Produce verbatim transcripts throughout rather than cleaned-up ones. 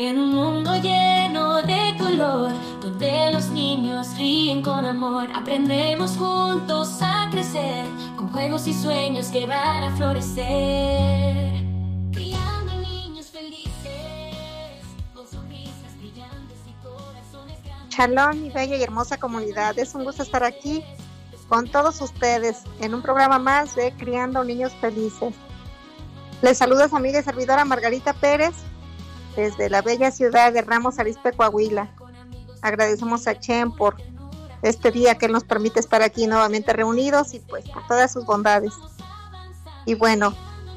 En un mundo lleno de color, donde los niños ríen con amor, aprendemos juntos a crecer, con juegos y sueños que van a florecer. Criando niños felices, con sonrisas brillantes y corazones grandes. Shalom, mi bella y hermosa comunidad. Es un gusto estar aquí con todos ustedes en un programa más de Criando Niños Felices. Les saluda su amiga y servidora Margarita Pérez desde la bella ciudad de Ramos Arizpe, Coahuila. Agradecemos a Chem por este día que Él nos permite estar aquí nuevamente reunidos y pues por todas sus bondades. Y bueno,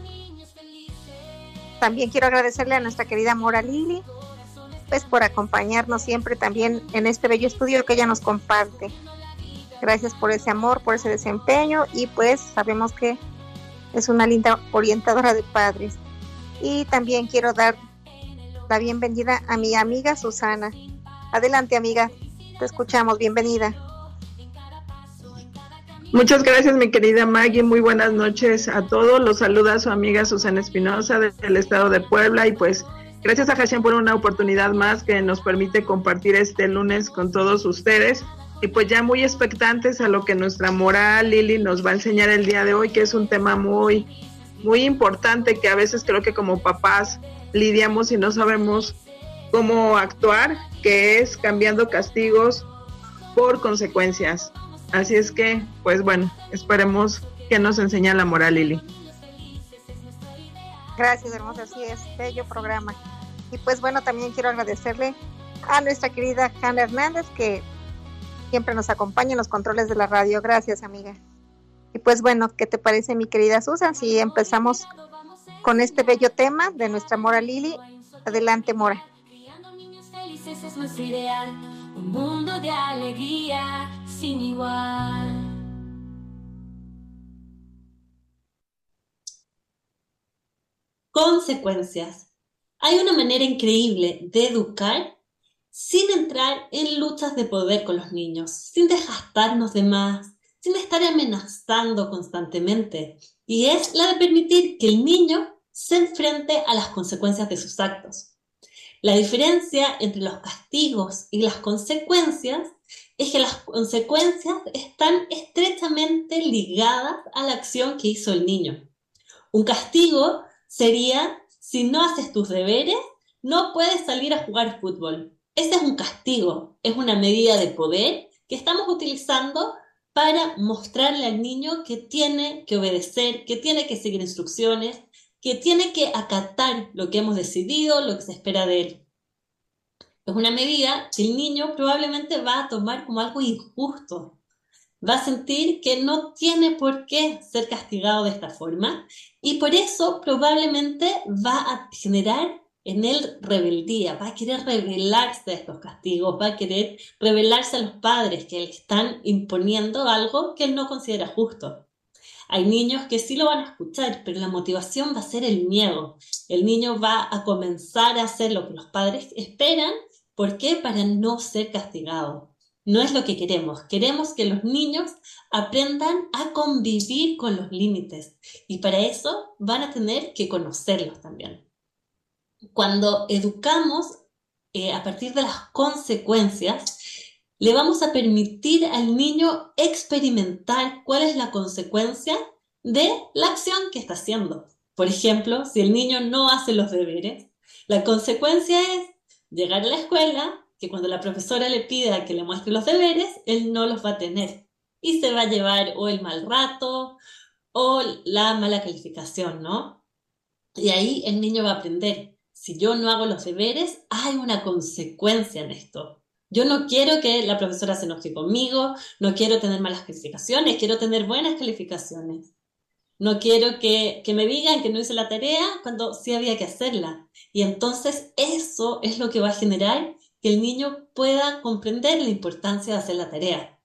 también quiero agradecerle a nuestra querida Mora Lili pues por acompañarnos siempre también en este bello estudio que ella nos comparte. Gracias por ese amor, por ese desempeño y pues sabemos que es una linda orientadora de padres. Y también quiero dar la bienvenida a mi amiga Susana. Adelante, amiga, te escuchamos, bienvenida. Muchas gracias, mi querida Maggie, muy buenas noches a todos. Los saluda su amiga Susana Espinosa del estado de Puebla y pues gracias a Hashem por una oportunidad más que nos permite compartir este lunes con todos ustedes y pues ya muy expectantes a lo que nuestra Mora Lili nos va a enseñar el día de hoy, que es un tema muy, muy importante que a veces creo que como papás lidiamos y no sabemos cómo actuar, que es cambiando castigos por consecuencias. Así es que, pues bueno, esperemos que nos enseñe la Mora Lili. Gracias, hermosa, así es, bello programa. Y pues bueno, también quiero agradecerle a nuestra querida Hanna Hernández, que siempre nos acompaña en los controles de la radio. Gracias, amiga. Y pues bueno, ¿qué te parece, mi querida Susan, si empezamos con este bello tema de nuestra Mora Lili? Adelante, Mora. Criando niños felices es nuestro ideal, un mundo de alegría sin igual. Consecuencias. Hay una manera increíble de educar sin entrar en luchas de poder con los niños, sin desgastarnos de más, sin estar amenazando constantemente, y es la de permitir que el niño se enfrente a las consecuencias de sus actos. La diferencia entre los castigos y las consecuencias es que las consecuencias están estrechamente ligadas a la acción que hizo el niño. Un castigo sería: si no haces tus deberes, no puedes salir a jugar fútbol. Ese es un castigo, es una medida de poder que estamos utilizando para mostrarle al niño que tiene que obedecer, que tiene que seguir instrucciones, que tiene que acatar lo que hemos decidido, lo que se espera de él. Es una medida que el niño probablemente va a tomar como algo injusto. Va a sentir que no tiene por qué ser castigado de esta forma y por eso probablemente va a generar en él rebeldía, va a querer rebelarse a estos castigos, va a querer rebelarse a los padres que le están imponiendo algo que él no considera justo. Hay niños que sí lo van a escuchar, pero la motivación va a ser el miedo. El niño va a comenzar a hacer lo que los padres esperan. ¿Por qué? Para no ser castigado. No es lo que queremos. Queremos que los niños aprendan a convivir con los límites y para eso van a tener que conocerlos también. Cuando educamos eh, a partir de las consecuencias, le vamos a permitir al niño experimentar cuál es la consecuencia de la acción que está haciendo. Por ejemplo, si el niño no hace los deberes, la consecuencia es llegar a la escuela, que cuando la profesora le pida que le muestre los deberes, él no los va a tener y se va a llevar o el mal rato o la mala calificación, ¿no? Y ahí el niño va a aprender. Si yo no hago los deberes, hay una consecuencia en esto. Yo no quiero que la profesora se enoje conmigo, no quiero tener malas calificaciones, quiero tener buenas calificaciones. No quiero que, que me digan que no hice la tarea cuando sí había que hacerla. Y entonces eso es lo que va a generar que el niño pueda comprender la importancia de hacer la tarea.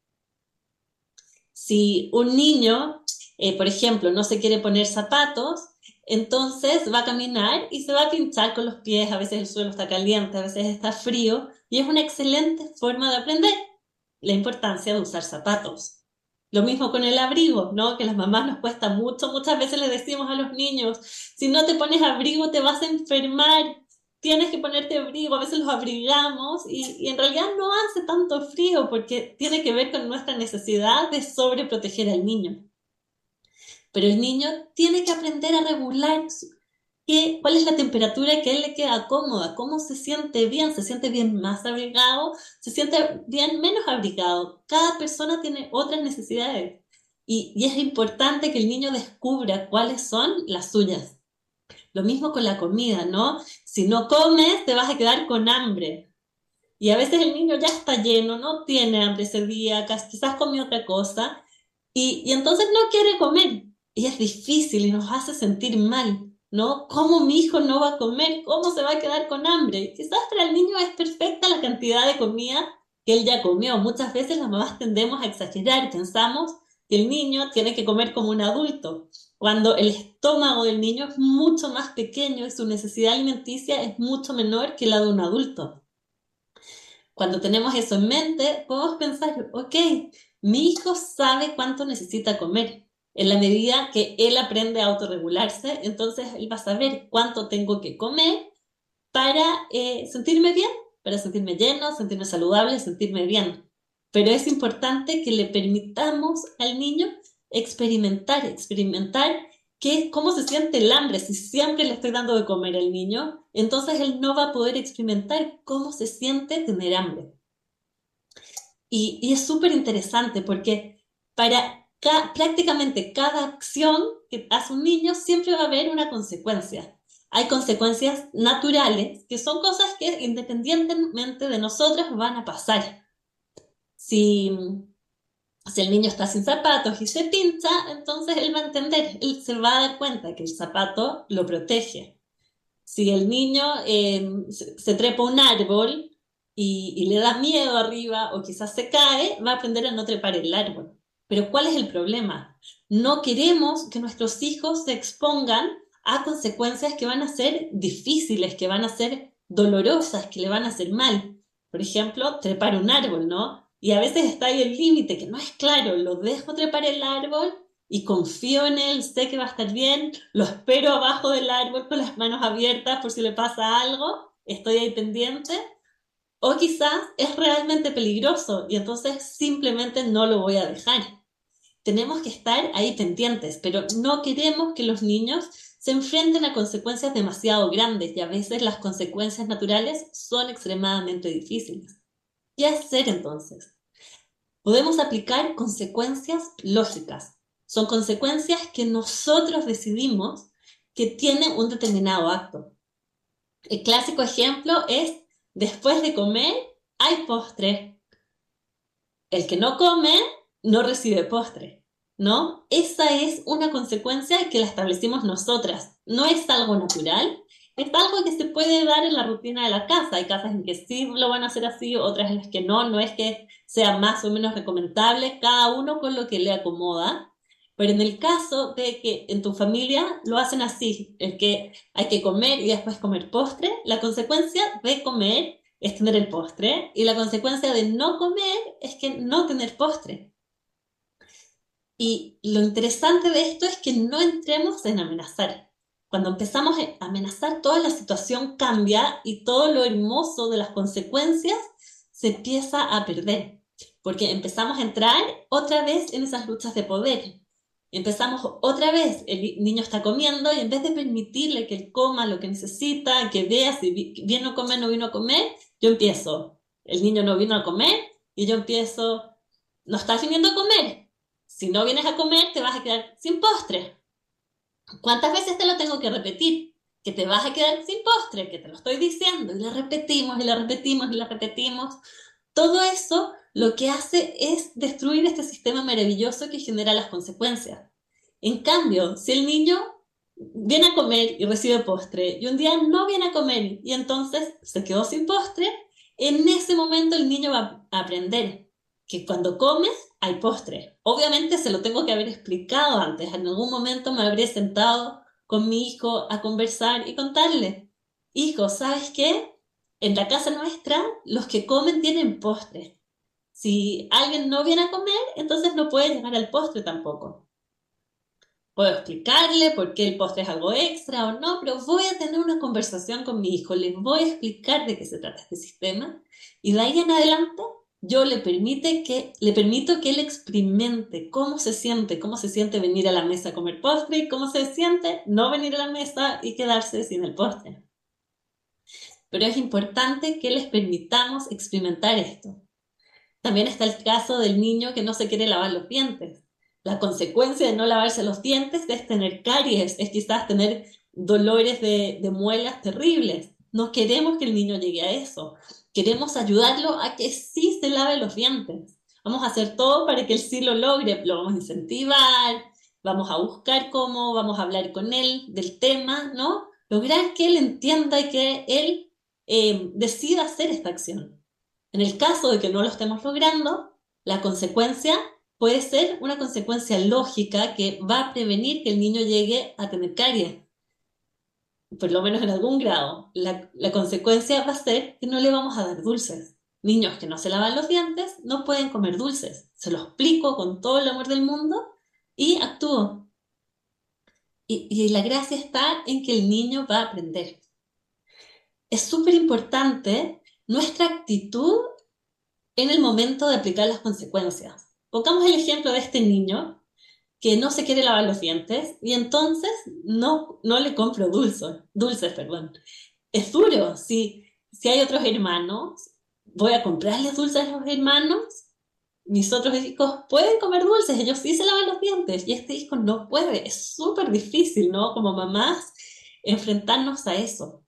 Si un niño, eh, por ejemplo, no se quiere poner zapatos, entonces va a caminar y se va a pinchar con los pies, a veces el suelo está caliente, a veces está frío, y es una excelente forma de aprender la importancia de usar zapatos. Lo mismo con el abrigo, ¿no? Que a las mamás nos cuesta mucho, muchas veces les decimos a los niños, si no te pones abrigo te vas a enfermar, tienes que ponerte abrigo, a veces los abrigamos y, y en realidad no hace tanto frío porque tiene que ver con nuestra necesidad de sobreproteger al niño. Pero el niño tiene que aprender a regular qué, cuál es la temperatura que a él le queda cómoda, cómo se siente bien, se siente bien más abrigado, se siente bien menos abrigado. Cada persona tiene otras necesidades y, y es importante que el niño descubra cuáles son las suyas. Lo mismo con la comida, ¿no? Si no comes, te vas a quedar con hambre. Y a veces el niño ya está lleno, no tiene hambre ese día, quizás comió otra cosa, y, y entonces no quiere comer. Y es difícil y nos hace sentir mal, ¿no? ¿Cómo mi hijo no va a comer? ¿Cómo se va a quedar con hambre? Quizás para el niño es perfecta la cantidad de comida que él ya comió. Muchas veces las mamás tendemos a exagerar, pensamos que el niño tiene que comer como un adulto, cuando el estómago del niño es mucho más pequeño y su necesidad alimenticia es mucho menor que la de un adulto. Cuando tenemos eso en mente, podemos pensar, ok, mi hijo sabe cuánto necesita comer. En la medida que él aprende a autorregularse, entonces él va a saber cuánto tengo que comer para eh, sentirme bien, para sentirme lleno, sentirme saludable, sentirme bien. Pero es importante que le permitamos al niño experimentar, experimentar qué, cómo se siente el hambre. Si siempre le estoy dando de comer al niño, entonces él no va a poder experimentar cómo se siente tener hambre. Y, y es súper interesante porque para ca- prácticamente cada acción que hace un niño siempre va a haber una consecuencia. Hay consecuencias naturales, que son cosas que independientemente de nosotros van a pasar. Si, si el niño está sin zapatos y se pincha, entonces él va a entender, él se va a dar cuenta que el zapato lo protege. Si el niño eh, se, se trepa a un árbol y, y le da miedo arriba o quizás se cae, va a aprender a no trepar el árbol. Pero ¿cuál es el problema? No queremos que nuestros hijos se expongan a consecuencias que van a ser difíciles, que van a ser dolorosas, que le van a hacer mal. Por ejemplo, trepar un árbol, ¿no? Y a veces está ahí el límite, que no es claro, lo dejo trepar el árbol y confío en él, sé que va a estar bien, lo espero abajo del árbol con las manos abiertas por si le pasa algo, estoy ahí pendiente, o quizás es realmente peligroso y entonces simplemente no lo voy a dejar. Tenemos que estar ahí pendientes, pero no queremos que los niños se enfrenten a consecuencias demasiado grandes y a veces las consecuencias naturales son extremadamente difíciles. ¿Qué hacer entonces? Podemos aplicar consecuencias lógicas. Son consecuencias que nosotros decidimos que tienen un determinado acto. El clásico ejemplo es, después de comer, hay postre. El que no come, no recibe postre, ¿no? Esa es una consecuencia que la establecimos nosotras. No es algo natural, es algo que se puede dar en la rutina de la casa. Hay casas en que sí lo van a hacer así, otras en las que no. No es que sea más o menos recomendable, cada uno con lo que le acomoda. Pero en el caso de que en tu familia lo hacen así, el que hay que comer y después comer postre, la consecuencia de comer es tener el postre y la consecuencia de no comer es que no tener postre. Y lo interesante de esto es que no entremos en amenazar. Cuando empezamos a amenazar, toda la situación cambia y todo lo hermoso de las consecuencias se empieza a perder, porque empezamos a entrar otra vez en esas luchas de poder. Empezamos otra vez, el niño está comiendo y en vez de permitirle que él coma lo que necesita, que vea si vino a comer o no vino a comer, yo empiezo, el niño no vino a comer y yo empiezo, no estás viniendo a comer, si no vienes a comer te vas a quedar sin postre. ¿Cuántas veces te lo tengo que repetir? Que te vas a quedar sin postre, que te lo estoy diciendo, y lo repetimos, y lo repetimos, y lo repetimos. Todo eso lo que hace es destruir este sistema maravilloso que genera las consecuencias. En cambio, si el niño viene a comer y recibe postre, y un día no viene a comer, y entonces se quedó sin postre, en ese momento el niño va a aprender que cuando comes hay postre. Obviamente se lo tengo que haber explicado antes. En algún momento me habré sentado con mi hijo a conversar y contarle, hijo, ¿sabes qué? En la casa nuestra los que comen tienen postre. Si alguien no viene a comer, entonces no puede llegar al postre tampoco. Puedo explicarle por qué el postre es algo extra o no, pero voy a tener una conversación con mi hijo, le voy a explicar de qué se trata este sistema y de ahí en adelante yo le, permite que, le permito que él experimente cómo se siente, cómo se siente venir a la mesa a comer postre y cómo se siente no venir a la mesa y quedarse sin el postre. Pero es importante que les permitamos experimentar esto. También está el caso del niño que no se quiere lavar los dientes. La consecuencia de no lavarse los dientes es tener caries, es quizás tener dolores de, de muelas terribles. No queremos que el niño llegue a eso. Queremos ayudarlo a que sí se lave los dientes. Vamos a hacer todo para que él sí lo logre. Lo vamos a incentivar, vamos a buscar cómo, vamos a hablar con él del tema, ¿no? Lograr que él entienda y que él eh, decida hacer esta acción. En el caso de que no lo estemos logrando, la consecuencia puede ser una consecuencia lógica que va a prevenir que el niño llegue a tener caries, por lo menos en algún grado. La, la consecuencia va a ser que no le vamos a dar dulces. Niños que no se lavan los dientes no pueden comer dulces. Se lo explico con todo el amor del mundo y actúo. Y, y la gracia está en que el niño va a aprender. Es súper importante nuestra actitud en el momento de aplicar las consecuencias. Pongamos el ejemplo de este niño que no se quiere lavar los dientes y entonces no, no le compro dulces, dulces, perdón. Es duro. Si, si hay otros hermanos, voy a comprarles dulces a los hermanos. Mis otros hijos pueden comer dulces, ellos sí se lavan los dientes y este hijo no puede. Es súper difícil, ¿no? Como mamás, enfrentarnos a eso.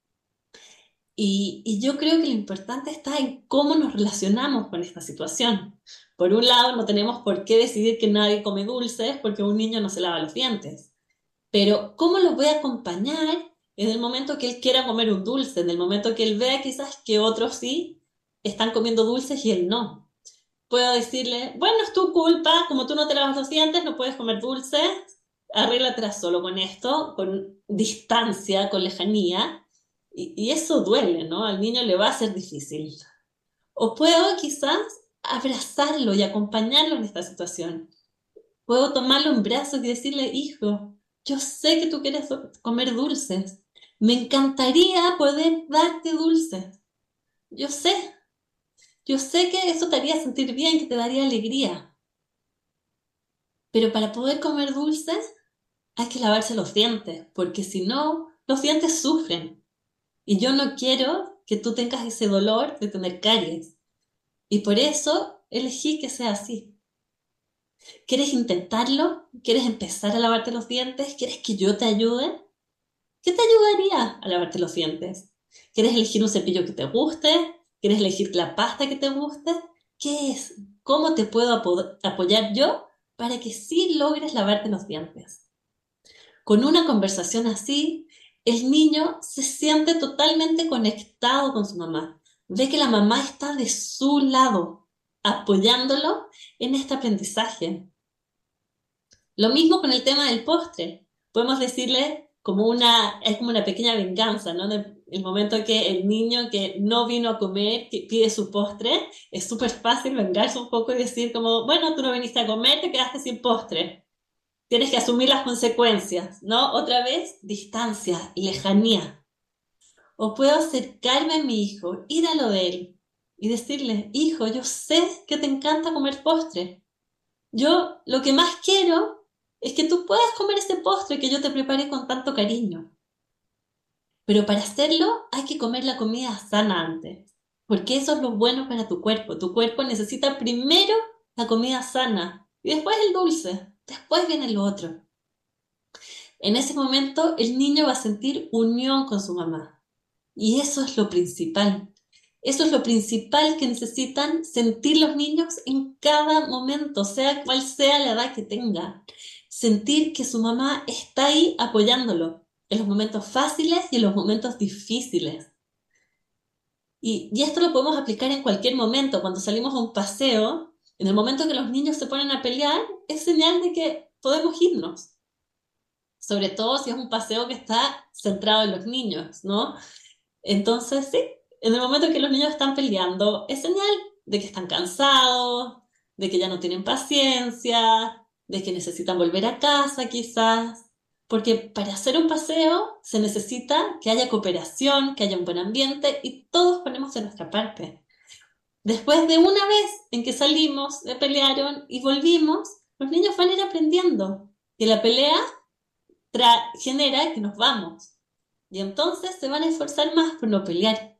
Y, y yo creo que lo importante está en cómo nos relacionamos con esta situación. Por un lado, no tenemos por qué decidir que nadie come dulces porque un niño no se lava los dientes. Pero ¿cómo lo voy a acompañar en el momento que él quiera comer un dulce? En el momento que él vea quizás que otros sí están comiendo dulces y él no. Puedo decirle, bueno, es tu culpa, como tú no te lavas los dientes, no puedes comer dulces, arréglatela solo con esto, con distancia, con lejanía. Y, y eso duele, ¿no? Al niño le va a ser difícil. O puedo quizás abrazarlo y acompañarlo en esta situación. Puedo tomarlo en brazos y decirle, hijo, yo sé que tú quieres comer dulces. Me encantaría poder darte dulces. Yo sé. Yo sé que eso te haría sentir bien, que te daría alegría. Pero para poder comer dulces hay que lavarse los dientes, porque si no, los dientes sufren. Y yo no quiero que tú tengas ese dolor de tener caries. Y por eso elegí que sea así. ¿Quieres intentarlo? ¿Quieres empezar a lavarte los dientes? ¿Quieres que yo te ayude? ¿Qué te ayudaría a lavarte los dientes? ¿Quieres elegir un cepillo que te guste? ¿Quieres elegir la pasta que te guste? ¿Qué es? ¿Cómo te puedo apo- apoyar yo para que sí logres lavarte los dientes? Con una conversación así, el niño se siente totalmente conectado con su mamá. Ve que la mamá está de su lado, apoyándolo en este aprendizaje. Lo mismo con el tema del postre. Podemos decirle como una, es como una pequeña venganza, ¿no? De, el momento que el niño que no vino a comer, que pide su postre, es súper fácil vengarse un poco y decir como, bueno, tú no viniste a comer, te quedaste sin postre. Tienes que asumir las consecuencias, ¿no? Otra vez, distancia, lejanía. O puedo acercarme a mi hijo, ir a lo de él y decirle, hijo, yo sé que te encanta comer postre. Yo lo que más quiero es que tú puedas comer ese postre que yo te preparé con tanto cariño. Pero para hacerlo hay que comer la comida sana antes, porque eso es lo bueno para tu cuerpo. Tu cuerpo necesita primero la comida sana y después el dulce. Después viene lo otro. En ese momento el niño va a sentir unión con su mamá. Y eso es lo principal. Eso es lo principal que necesitan sentir los niños en cada momento, sea cual sea la edad que tenga. Sentir que su mamá está ahí apoyándolo en los momentos fáciles y en los momentos difíciles. Y, y esto lo podemos aplicar en cualquier momento. Cuando salimos a un paseo, en el momento que los niños se ponen a pelear, es señal de que podemos irnos. Sobre todo si es un paseo que está centrado en los niños, ¿no? Entonces, sí, en el momento que los niños están peleando, es señal de que están cansados, de que ya no tienen paciencia, de que necesitan volver a casa quizás, porque para hacer un paseo se necesita que haya cooperación, que haya un buen ambiente y todos ponemos de nuestra parte. Después de una vez en que salimos, se pelearon y volvimos, los niños van a ir aprendiendo que la pelea tra- genera que nos vamos. Y entonces se van a esforzar más por no pelear.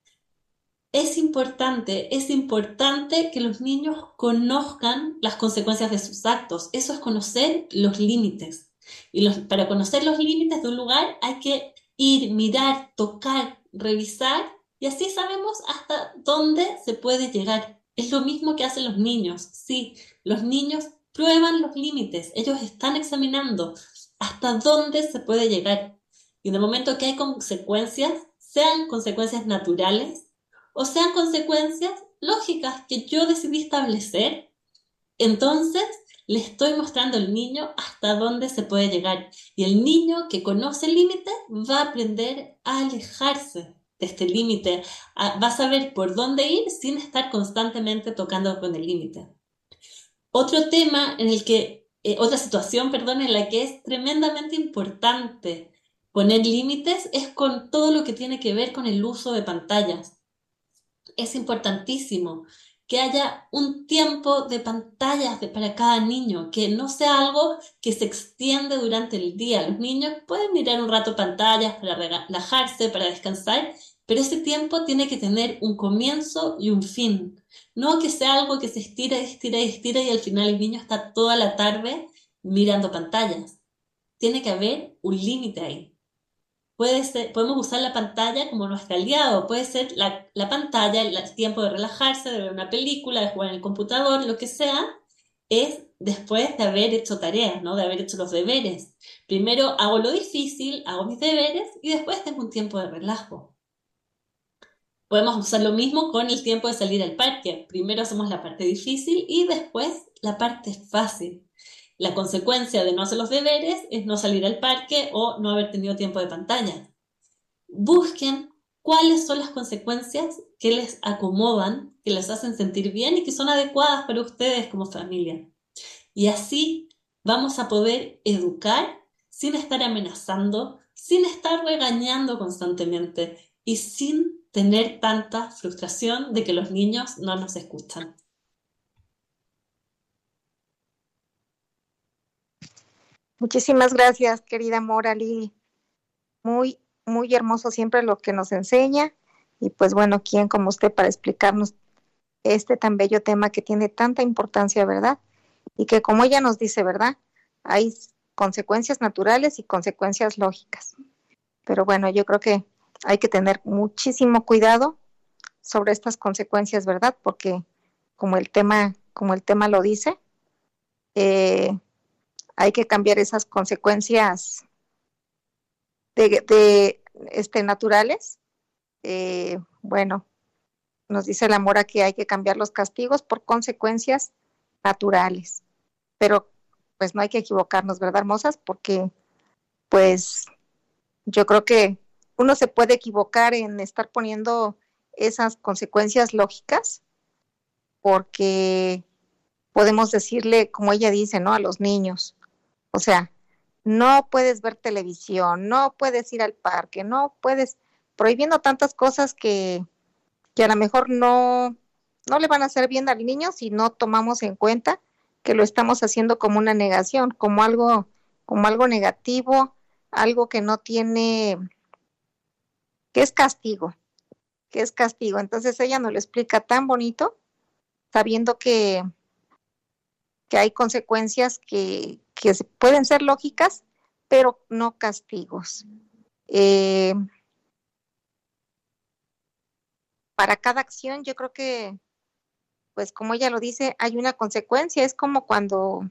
Es importante, es importante que los niños conozcan las consecuencias de sus actos. Eso es conocer los límites. Y los, para conocer los límites de un lugar hay que ir, mirar, tocar, revisar, y así sabemos hasta dónde se puede llegar. Es lo mismo que hacen los niños. Sí, los niños prueban los límites. Ellos están examinando hasta dónde se puede llegar. Y en el momento que hay consecuencias, sean consecuencias naturales, o sean consecuencias lógicas que yo decidí establecer, entonces le estoy mostrando al niño hasta dónde se puede llegar. Y el niño que conoce el límite va a aprender a alejarse de este límite, va a saber por dónde ir sin estar constantemente tocando con el límite. Otro tema en el que, eh, otra situación, perdón, en la que es tremendamente importante poner límites es con todo lo que tiene que ver con el uso de pantallas. Es importantísimo que haya un tiempo de pantallas de, para cada niño, que no sea algo que se extiende durante el día. Los niños pueden mirar un rato pantallas para relajarse, para descansar, pero ese tiempo tiene que tener un comienzo y un fin. No que sea algo que se estira y estira y estira y al final el niño está toda la tarde mirando pantallas. Tiene que haber un límite ahí. Puede ser, podemos usar la pantalla como nuestro aliado, puede ser la, la pantalla, el tiempo de relajarse, de ver una película, de jugar en el computador, lo que sea, es después de haber hecho tareas, ¿no? De haber hecho los deberes. Primero hago lo difícil, hago mis deberes y después tengo un tiempo de relajo. Podemos usar lo mismo con el tiempo de salir al parque. Primero hacemos la parte difícil y después la parte fácil. La consecuencia de no hacer los deberes es no salir al parque o no haber tenido tiempo de pantalla. Busquen cuáles son las consecuencias que les acomodan, que les hacen sentir bien y que son adecuadas para ustedes como familia. Y así vamos a poder educar sin estar amenazando, sin estar regañando constantemente y sin tener tanta frustración de que los niños no nos escuchan. Muchísimas gracias, querida Mora Lili. Muy, muy hermoso siempre lo que nos enseña. Y pues bueno, ¿quién como usted para explicarnos este tan bello tema que tiene tanta importancia, verdad? Y que como ella nos dice, ¿verdad? Hay consecuencias naturales y consecuencias lógicas. Pero bueno, yo creo que hay que tener muchísimo cuidado sobre estas consecuencias, ¿verdad? Porque como el tema, como el tema lo dice, eh, hay que cambiar esas consecuencias de, de este, naturales. Eh, bueno, nos dice la Mora que hay que cambiar los castigos por consecuencias naturales. Pero pues no hay que equivocarnos, ¿verdad, hermosas? Porque pues yo creo que uno se puede equivocar en estar poniendo esas consecuencias lógicas, porque podemos decirle, como ella dice, ¿no? A los niños, o sea, no puedes ver televisión, no puedes ir al parque, no puedes, prohibiendo tantas cosas que, que a lo mejor no, no le van a hacer bien al niño si no tomamos en cuenta que lo estamos haciendo como una negación, como algo, como algo negativo, algo que no tiene, que es castigo, que es castigo. Entonces ella nos lo explica tan bonito, sabiendo que, que hay consecuencias que, que pueden ser lógicas, pero no castigos. Eh, para cada acción yo creo que, pues como ella lo dice, hay una consecuencia. Es como cuando,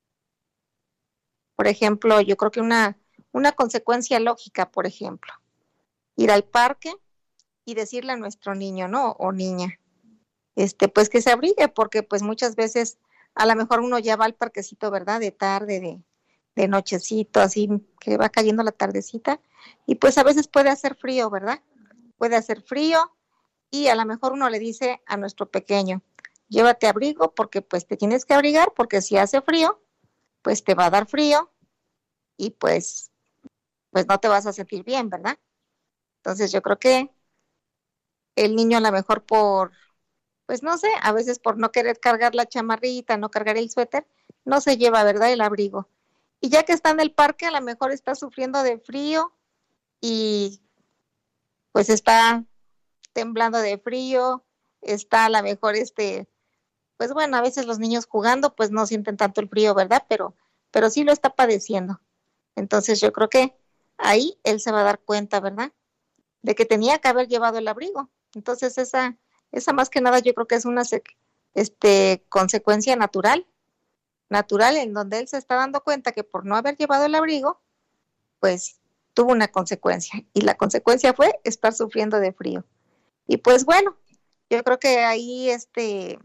por ejemplo, yo creo que una, una consecuencia lógica, por ejemplo, ir al parque y decirle a nuestro niño, ¿no? O niña, este, pues que se abrigue, porque pues muchas veces a lo mejor uno ya va al parquecito, ¿verdad? De tarde, de, de nochecito, así que va cayendo la tardecita, y pues a veces puede hacer frío, ¿verdad? Puede hacer frío, y a lo mejor uno le dice a nuestro pequeño, llévate abrigo porque pues te tienes que abrigar, porque si hace frío, pues te va a dar frío y pues, pues no te vas a sentir bien, ¿verdad? Entonces yo creo que el niño a lo mejor por, pues no sé, a veces por no querer cargar la chamarrita, no cargar el suéter, no se lleva, ¿verdad? El abrigo. Y ya que está en el parque, a lo mejor está sufriendo de frío y pues está temblando de frío, está a lo mejor este, pues bueno, a veces los niños jugando pues no sienten tanto el frío, ¿verdad? Pero, pero sí lo está padeciendo. Entonces yo creo que ahí él se va a dar cuenta, ¿verdad? De que tenía que haber llevado el abrigo. Entonces esa, esa más que nada yo creo que es una este, consecuencia natural, natural en donde él se está dando cuenta que por no haber llevado el abrigo, pues tuvo una consecuencia. Y la consecuencia fue estar sufriendo de frío. Y pues bueno, yo creo que ahí este,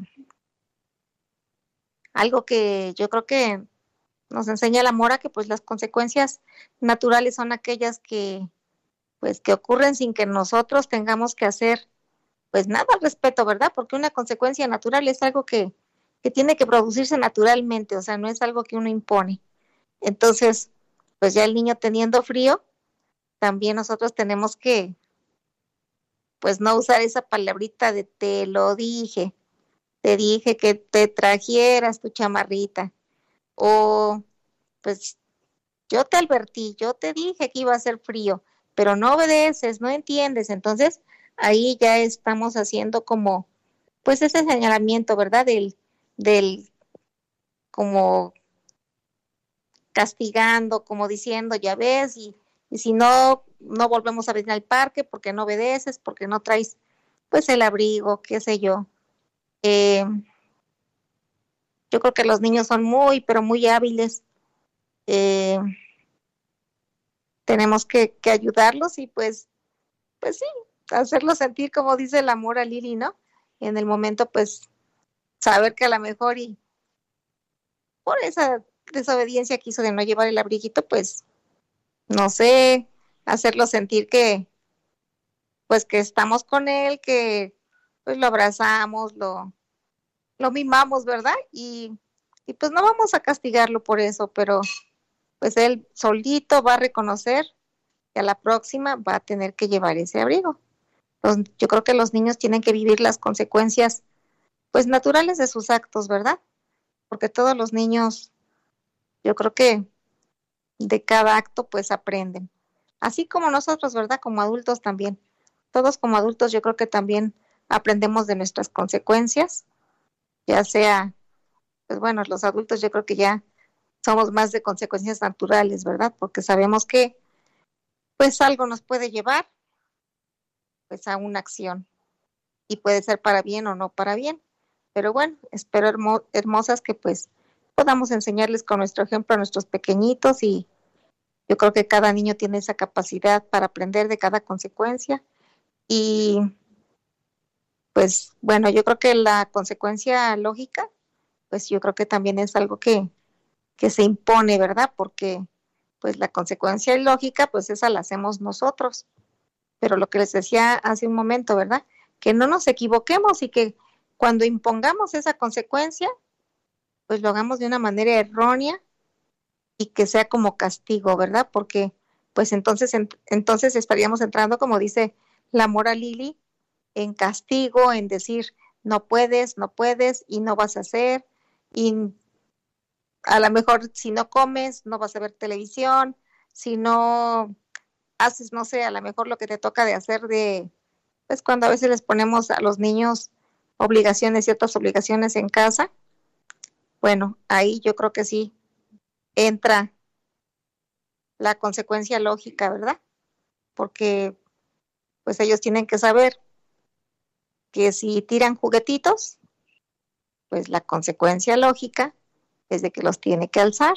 algo que yo creo que nos enseña la Mora, que pues las consecuencias naturales son aquellas que pues que ocurren sin que nosotros tengamos que hacer pues nada al respecto, ¿verdad? Porque una consecuencia natural es algo que, que tiene que producirse naturalmente, o sea, no es algo que uno impone. Entonces, pues ya el niño teniendo frío, también nosotros tenemos que pues no usar esa palabrita de te lo dije, te dije que te trajeras tu chamarrita, o pues yo te advertí, yo te dije que iba a hacer frío, pero no obedeces, no entiendes. Entonces, ahí ya estamos haciendo como, pues ese señalamiento, ¿verdad? Del, del, como castigando, como diciendo, ya ves, y, y si no, no volvemos a venir al parque porque no obedeces, porque no traes, pues el abrigo, qué sé yo. Eh, yo creo que los niños son muy, pero muy hábiles. Eh, tenemos que, que ayudarlos y pues, pues sí, hacerlos sentir como dice el amor a Lili, ¿no? En el momento, pues, saber que a lo mejor y por esa desobediencia que hizo de no llevar el abriguito, pues, no sé, hacerlos sentir que, pues, que estamos con él, que, pues, lo abrazamos, lo, lo mimamos, ¿verdad? Y, y pues no vamos a castigarlo por eso, pero pues él solito va a reconocer que a la próxima va a tener que llevar ese abrigo. Entonces, yo creo que los niños tienen que vivir las consecuencias pues naturales de sus actos, ¿verdad? Porque todos los niños, yo creo que de cada acto pues aprenden. Así como nosotros, ¿verdad? Como adultos también. Todos como adultos yo creo que también aprendemos de nuestras consecuencias, ya sea, pues bueno, los adultos yo creo que ya somos más de consecuencias naturales, ¿verdad? Porque sabemos que pues algo nos puede llevar pues a una acción y puede ser para bien o no para bien. Pero bueno, espero hermo hermosas que pues podamos enseñarles con nuestro ejemplo a nuestros pequeñitos y yo creo que cada niño tiene esa capacidad para aprender de cada consecuencia y pues bueno, yo creo que la consecuencia lógica, pues yo creo que también es algo que, que se impone, ¿verdad? Porque pues la consecuencia lógica, pues esa la hacemos nosotros. Pero lo que les decía hace un momento, ¿verdad? Que no nos equivoquemos y que cuando impongamos esa consecuencia, pues lo hagamos de una manera errónea y que sea como castigo, ¿verdad? Porque pues entonces, en, entonces estaríamos entrando, como dice la Mora Lili, en castigo, en decir, no puedes, no puedes y no vas a hacer, y a lo mejor si no comes, no vas a ver televisión, si no haces, no sé, a lo mejor lo que te toca de hacer de, pues cuando a veces les ponemos a los niños obligaciones, ciertas obligaciones en casa, bueno, ahí yo creo que sí entra la consecuencia lógica, ¿verdad? Porque pues ellos tienen que saber que si tiran juguetitos, pues la consecuencia lógica es de que los tiene que alzar.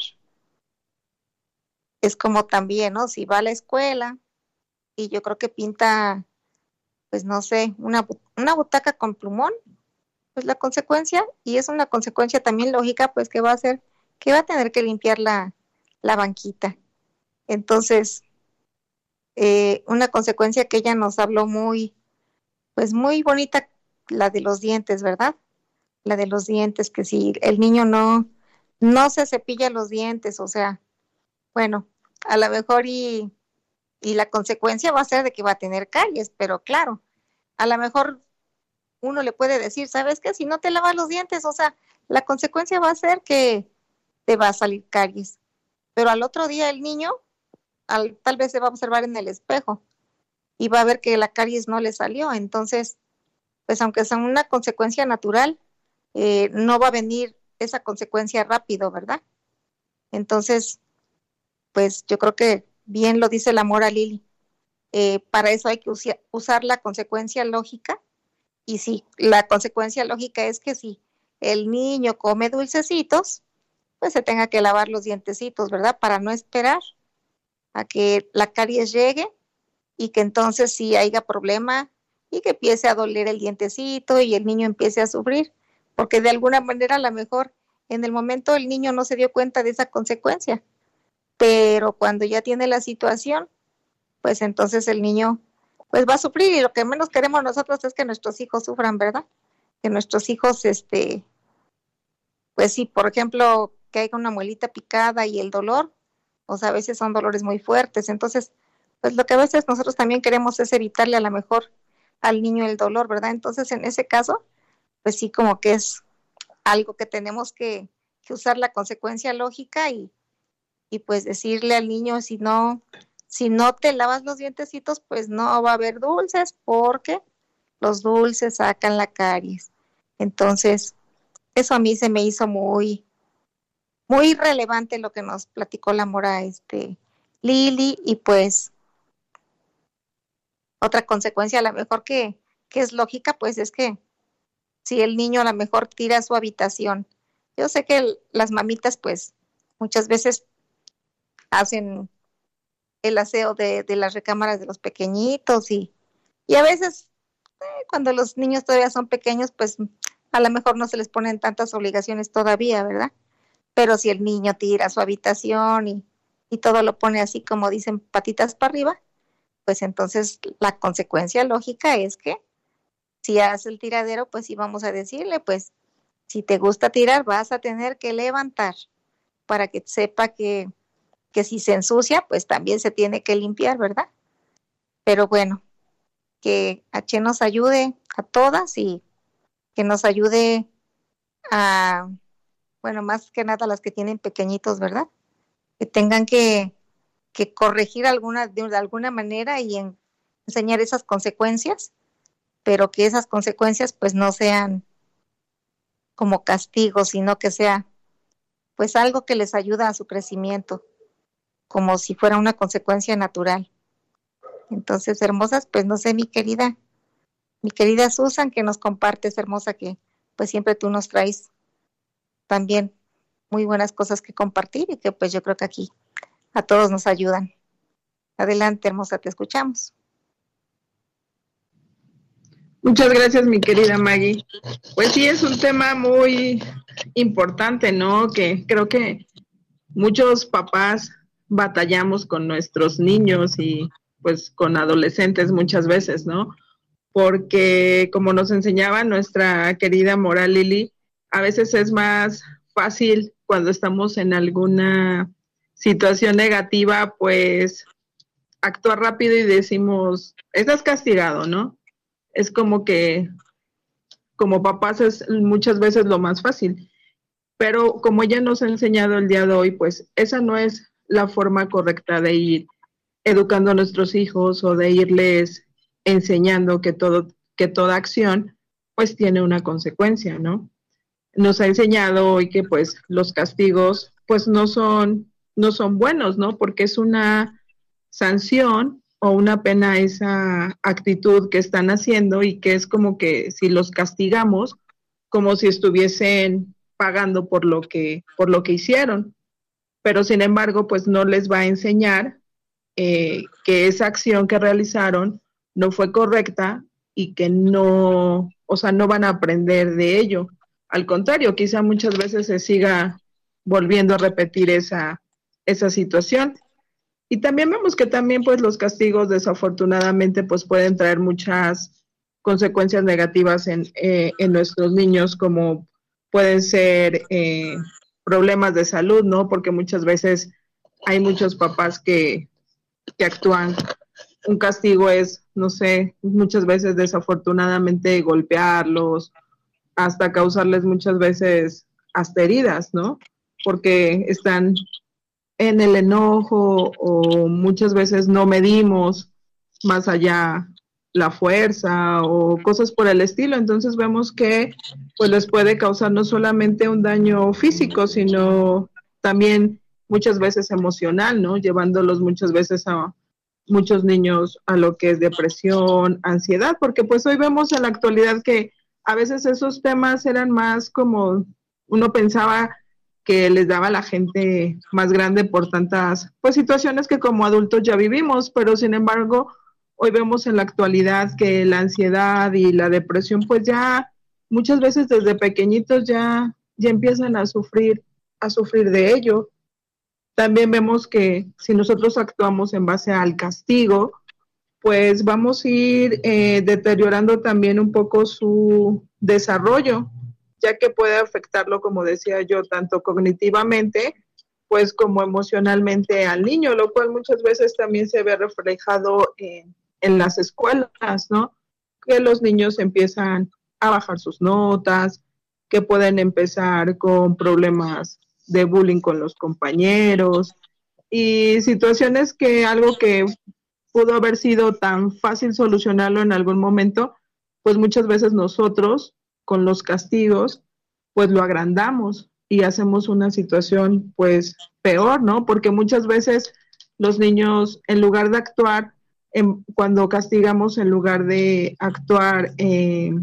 Es como también, ¿no? Si va a la escuela y yo creo que pinta, pues no sé, una, una butaca con plumón, pues la consecuencia, y es una consecuencia también lógica, pues que va a hacer, que va a tener que limpiar la, la banquita. Entonces, eh, una consecuencia que ella nos habló muy, pues muy bonita, la de los dientes, ¿verdad? La de los dientes, que si el niño no no se cepilla los dientes, o sea, bueno, a lo mejor y, y la consecuencia va a ser de que va a tener caries, pero claro, a lo mejor uno le puede decir, ¿sabes qué? Si no te lavas los dientes, o sea, la consecuencia va a ser que te va a salir caries. Pero al otro día el niño al, tal vez se va a observar en el espejo y va a ver que la caries no le salió. Entonces, pues aunque sea una consecuencia natural, eh, no va a venir esa consecuencia rápido, ¿verdad? Entonces, pues yo creo que bien lo dice la Mora Lili. Eh, para eso hay que usia, usar la consecuencia lógica. Y sí, la consecuencia lógica es que si el niño come dulcecitos, pues se tenga que lavar los dientecitos, ¿verdad? Para no esperar a que la caries llegue y que entonces sí haya problema y que empiece a doler el dientecito y el niño empiece a sufrir, porque de alguna manera a lo mejor en el momento el niño no se dio cuenta de esa consecuencia, pero cuando ya tiene la situación, pues entonces el niño pues va a sufrir, y lo que menos queremos nosotros es que nuestros hijos sufran, ¿verdad? Que nuestros hijos, este, pues sí, por ejemplo, que haya una muelita picada y el dolor, o sea, a veces son dolores muy fuertes, entonces, pues lo que a veces nosotros también queremos es evitarle a lo mejor al niño el dolor, ¿verdad? Entonces, en ese caso, pues sí, como que es algo que tenemos que, que usar la consecuencia lógica y, y pues decirle al niño, si no, si no te lavas los dientecitos, pues no va a haber dulces, porque los dulces sacan la caries. Entonces, eso a mí se me hizo muy, muy relevante lo que nos platicó la Mora este, Lili, y pues otra consecuencia a lo mejor que, que es lógica, pues es que si el niño a lo mejor tira su habitación, yo sé que el, las mamitas pues muchas veces hacen el aseo de, de las recámaras de los pequeñitos y, y a veces eh, cuando los niños todavía son pequeños, pues a lo mejor no se les ponen tantas obligaciones todavía, ¿verdad? Pero si el niño tira su habitación y, y todo lo pone así como dicen, patitas para arriba, pues entonces la consecuencia lógica es que si hace el tiradero, pues sí vamos a decirle, pues si te gusta tirar, vas a tener que levantar para que sepa que, que si se ensucia, pues también se tiene que limpiar, ¿verdad? Pero bueno, que H nos ayude a todas y que nos ayude a, bueno, más que nada a las que tienen pequeñitos, ¿verdad? Que tengan que, que corregir alguna, de, de alguna manera y en, enseñar esas consecuencias, pero que esas consecuencias pues no sean como castigos, sino que sea pues algo que les ayuda a su crecimiento, como si fuera una consecuencia natural. Entonces, hermosas, pues no sé, mi querida, mi querida Susan, que nos compartes, hermosa, que pues siempre tú nos traes también muy buenas cosas que compartir y que pues yo creo que aquí a todos nos ayudan. Adelante, hermosa, te escuchamos. Muchas gracias, mi querida Maggie. Pues sí, es un tema muy importante, ¿no? Que creo que muchos papás batallamos con nuestros niños y pues con adolescentes muchas veces, ¿no? Porque como nos enseñaba nuestra querida Mora Lili, a veces es más fácil cuando estamos en alguna situación negativa, pues actuar rápido y decimos, estás castigado, ¿no? Es como que como papás es muchas veces lo más fácil. Pero como ella nos ha enseñado el día de hoy, pues esa no es la forma correcta de ir educando a nuestros hijos o de irles enseñando que todo, que toda acción pues tiene una consecuencia, ¿no? Nos ha enseñado hoy que pues los castigos pues no son, no son buenos, ¿no? Porque es una sanción o una pena esa actitud que están haciendo y que es como que si los castigamos, como si estuviesen pagando por lo que, por lo que hicieron. Pero sin embargo, pues no les va a enseñar eh, que esa acción que realizaron no fue correcta y que no, o sea, no van a aprender de ello. Al contrario, quizá muchas veces se siga volviendo a repetir esa, esa situación. Y también vemos que también pues los castigos desafortunadamente pues pueden traer muchas consecuencias negativas en, eh, en nuestros niños, como pueden ser eh, problemas de salud, ¿no? Porque muchas veces hay muchos papás que, que actúan. Un castigo es, no sé, muchas veces desafortunadamente golpearlos, hasta causarles muchas veces hasta heridas, ¿no? Porque están en el enojo o muchas veces no medimos más allá la fuerza o cosas por el estilo. Entonces vemos que pues les puede causar no solamente un daño físico, sino también muchas veces emocional, ¿no? Llevándolos muchas veces a muchos niños a lo que es depresión, ansiedad, porque pues hoy vemos en la actualidad que a veces esos temas eran más como uno pensaba que les daba a la gente más grande por tantas pues situaciones que como adultos ya vivimos, pero sin embargo hoy vemos en la actualidad que la ansiedad y la depresión pues ya muchas veces desde pequeñitos ya, ya empiezan a sufrir, a sufrir de ello. También vemos que si nosotros actuamos en base al castigo, pues vamos a ir eh, deteriorando también un poco su desarrollo, ya que puede afectarlo, como decía yo, tanto cognitivamente, pues como emocionalmente al niño, lo cual muchas veces también se ve reflejado en, en las escuelas, ¿no? Que los niños empiezan a bajar sus notas, que pueden empezar con problemas de bullying con los compañeros y situaciones que algo que pudo haber sido tan fácil solucionarlo en algún momento, pues muchas veces nosotros con los castigos pues lo agrandamos y hacemos una situación pues peor, ¿no? Porque muchas veces los niños en lugar de actuar, en, cuando castigamos en lugar de actuar eh,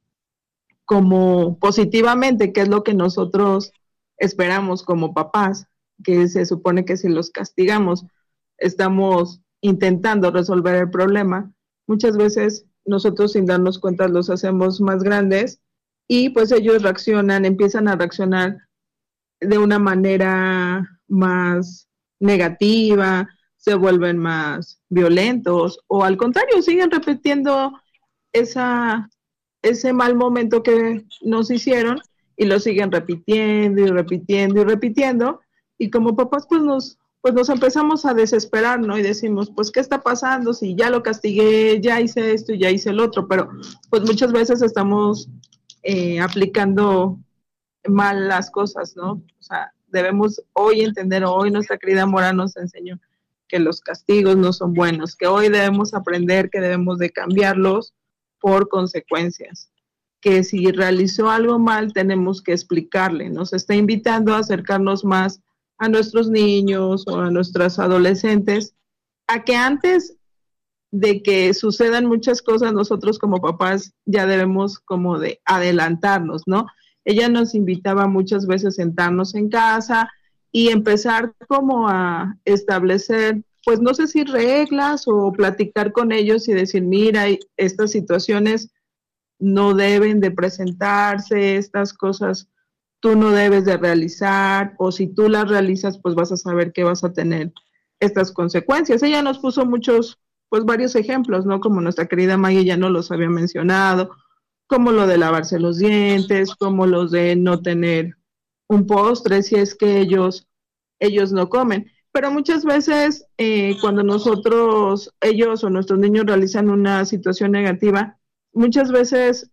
como positivamente, que es lo que nosotros esperamos como papás, que se supone que si los castigamos estamos intentando resolver el problema, muchas veces nosotros sin darnos cuenta los hacemos más grandes y pues ellos reaccionan, empiezan a reaccionar de una manera más negativa, se vuelven más violentos o al contrario, siguen repitiendo esa, ese mal momento que nos hicieron y lo siguen repitiendo y repitiendo y repitiendo y como papás pues nos, pues nos empezamos a desesperar, ¿no? Y decimos, pues ¿qué está pasando? Si ya lo castigué, ya hice esto y ya hice el otro, pero pues muchas veces estamos eh, aplicando mal las cosas, ¿no? O sea, debemos hoy entender, hoy nuestra querida Mora nos enseñó que los castigos no son buenos, que hoy debemos aprender que debemos de cambiarlos por consecuencias, que si realizó algo mal tenemos que explicarle, nos está invitando a acercarnos más a nuestros niños o a nuestros adolescentes, a que antes de que sucedan muchas cosas, nosotros como papás ya debemos como de adelantarnos, ¿no? Ella nos invitaba muchas veces a sentarnos en casa y empezar como a establecer, pues no sé si reglas o platicar con ellos y decir, mira, estas situaciones no deben de presentarse, estas cosas tú no debes de realizar, o si tú las realizas, pues vas a saber que vas a tener estas consecuencias. Ella nos puso muchos, pues varios ejemplos, ¿no? Como nuestra querida Maggie ya no los había mencionado, como lo de lavarse los dientes, como los de no tener un postre si es que ellos, ellos no comen. Pero muchas veces eh, cuando nosotros, ellos o nuestros niños realizan una situación negativa, muchas veces,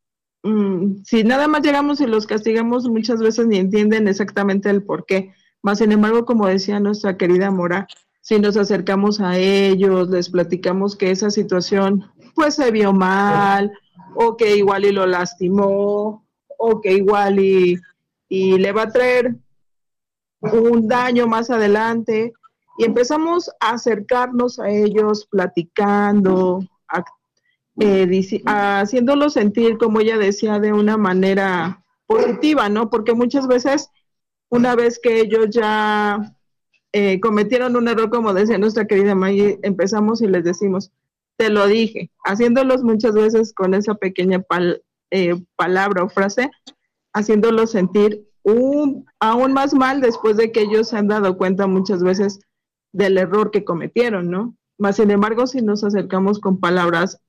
mmm, si nada más llegamos y los castigamos, muchas veces ni entienden exactamente el por qué. Más sin embargo, como decía nuestra querida Mora, si nos acercamos a ellos, les platicamos que esa situación pues se vio mal, o que igual y lo lastimó, o que igual y, y le va a traer un daño más adelante, y empezamos a acercarnos a ellos platicando, a, eh, dici- a, haciéndolos sentir, como ella decía, de una manera positiva, ¿no? Porque muchas veces, una vez que ellos ya eh, cometieron un error, como decía nuestra querida Maggie, empezamos y les decimos, te lo dije, haciéndolos muchas veces con esa pequeña pal, eh, palabra o frase, haciéndolos sentir un, aún más mal después de que ellos se han dado cuenta muchas veces del error que cometieron, ¿no? Más sin embargo, si nos acercamos con palabras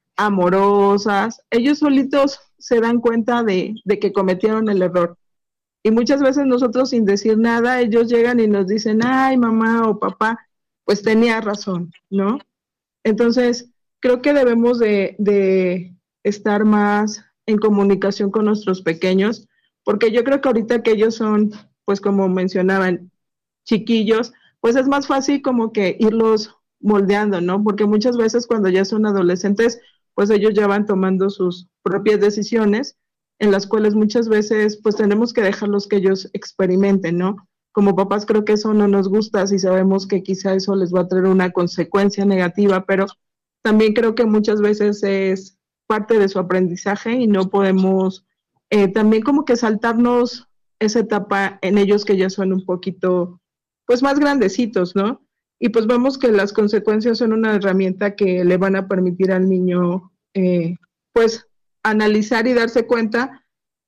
amorosas, ellos solitos se dan cuenta de, de que cometieron el error. Y muchas veces nosotros sin decir nada, ellos llegan y nos dicen, ay, mamá o papá, pues tenía razón, ¿no? Entonces, creo que debemos de, de estar más en comunicación con nuestros pequeños, porque yo creo que ahorita que ellos son, pues como mencionaban, chiquillos, pues es más fácil como que irlos moldeando, ¿no? Porque muchas veces cuando ya son adolescentes, pues ellos ya van tomando sus propias decisiones, en las cuales muchas veces pues tenemos que dejarlos que ellos experimenten, ¿no? Como papás creo que eso no nos gusta si sabemos que quizá eso les va a traer una consecuencia negativa, pero también creo que muchas veces es parte de su aprendizaje y no podemos eh, también como que saltarnos esa etapa en ellos que ya son un poquito pues más grandecitos, ¿no? Y pues vemos que las consecuencias son una herramienta que le van a permitir al niño eh, pues analizar y darse cuenta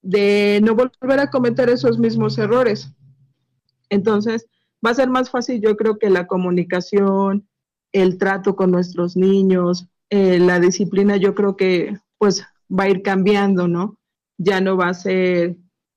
de no volver a cometer esos mismos errores. Entonces, va a ser más fácil, yo creo que la comunicación, el trato con nuestros niños, eh, la disciplina, yo creo que pues va a ir cambiando, ¿no? Ya no va a ser,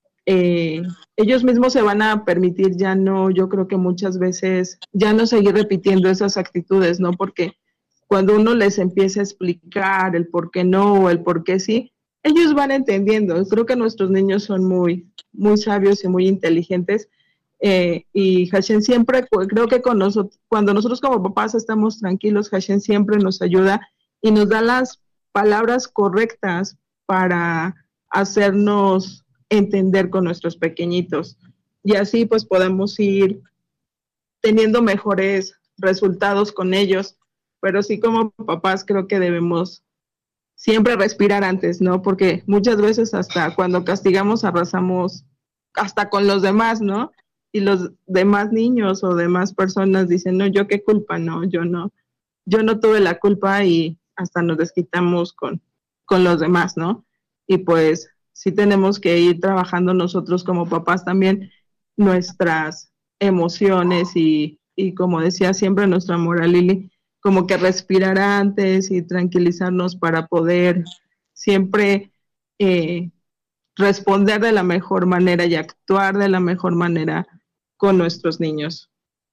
eh, ellos mismos se van a permitir ya no, yo creo que muchas veces, ya no seguir repitiendo esas actitudes, ¿no? Porque cuando uno les empieza a explicar el por qué no o el por qué sí, ellos van entendiendo. Creo que nuestros niños son muy, muy sabios y muy inteligentes. Eh, y Hashem siempre, creo que con nosotros, cuando nosotros como papás estamos tranquilos, Hashem siempre nos ayuda y nos da las palabras correctas para hacernos entender con nuestros pequeñitos. Y así pues podemos ir teniendo mejores resultados con ellos. Pero sí como papás creo que debemos siempre respirar antes, ¿no? Porque muchas veces hasta cuando castigamos arrasamos hasta con los demás, ¿no? Y los demás niños o demás personas dicen, no, yo qué culpa, no, yo no, yo no tuve la culpa y hasta nos desquitamos con, con los demás, ¿no? Y pues sí tenemos que ir trabajando nosotros como papás también nuestras emociones y, y como decía siempre nuestra amor Lili, como que respirar antes y tranquilizarnos para poder siempre eh, responder de la mejor manera y actuar de la mejor manera con nuestros niños.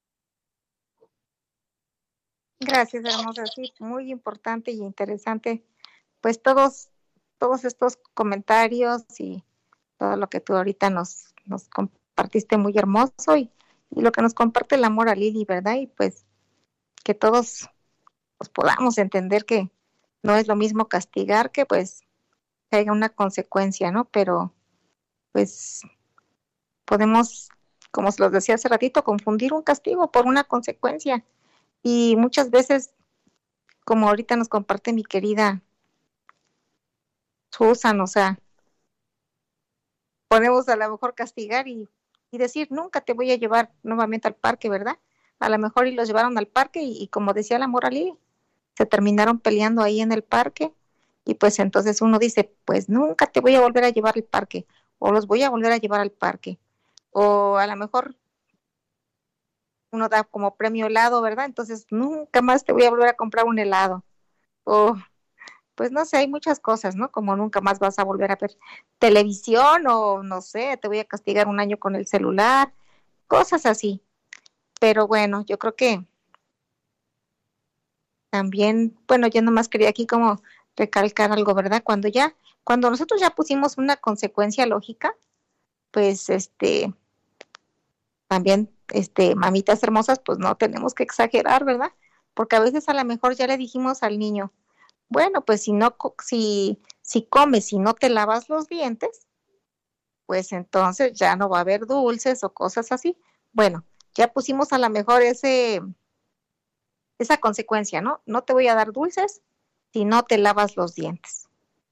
Gracias, hermosa. Sí, muy importante y interesante. Pues todos, todos estos comentarios y todo lo que tú ahorita nos, nos compartiste muy hermoso y, y lo que nos comparte el amor a Lili, ¿verdad? Y pues que todos pues, podamos entender que no es lo mismo castigar que pues que haya una consecuencia, ¿no? Pero pues podemos, como se los decía hace ratito, confundir un castigo por una consecuencia. Y muchas veces, como ahorita nos comparte mi querida Susan, o sea, podemos a lo mejor castigar y, y decir, nunca te voy a llevar nuevamente al parque, ¿verdad? A lo mejor y los llevaron al parque y, y como decía la Moralí, se terminaron peleando ahí en el parque y pues entonces uno dice, pues nunca te voy a volver a llevar al parque o los voy a volver a llevar al parque. O a lo mejor uno da como premio helado, ¿verdad? Entonces nunca más te voy a volver a comprar un helado. O pues no sé, hay muchas cosas, ¿no? Como nunca más vas a volver a ver televisión o no sé, te voy a castigar un año con el celular, cosas así. Pero bueno, yo creo que también, bueno, yo nomás quería aquí como recalcar algo, ¿verdad? Cuando ya, cuando nosotros ya pusimos una consecuencia lógica, pues este, también, este, mamitas hermosas, pues no tenemos que exagerar, ¿verdad? Porque a veces a lo mejor ya le dijimos al niño, bueno, pues si no, si, si comes y no te lavas los dientes, pues entonces ya no va a haber dulces o cosas así. Bueno, ya pusimos a lo mejor ese, esa consecuencia, ¿no? No te voy a dar dulces si no te lavas los dientes.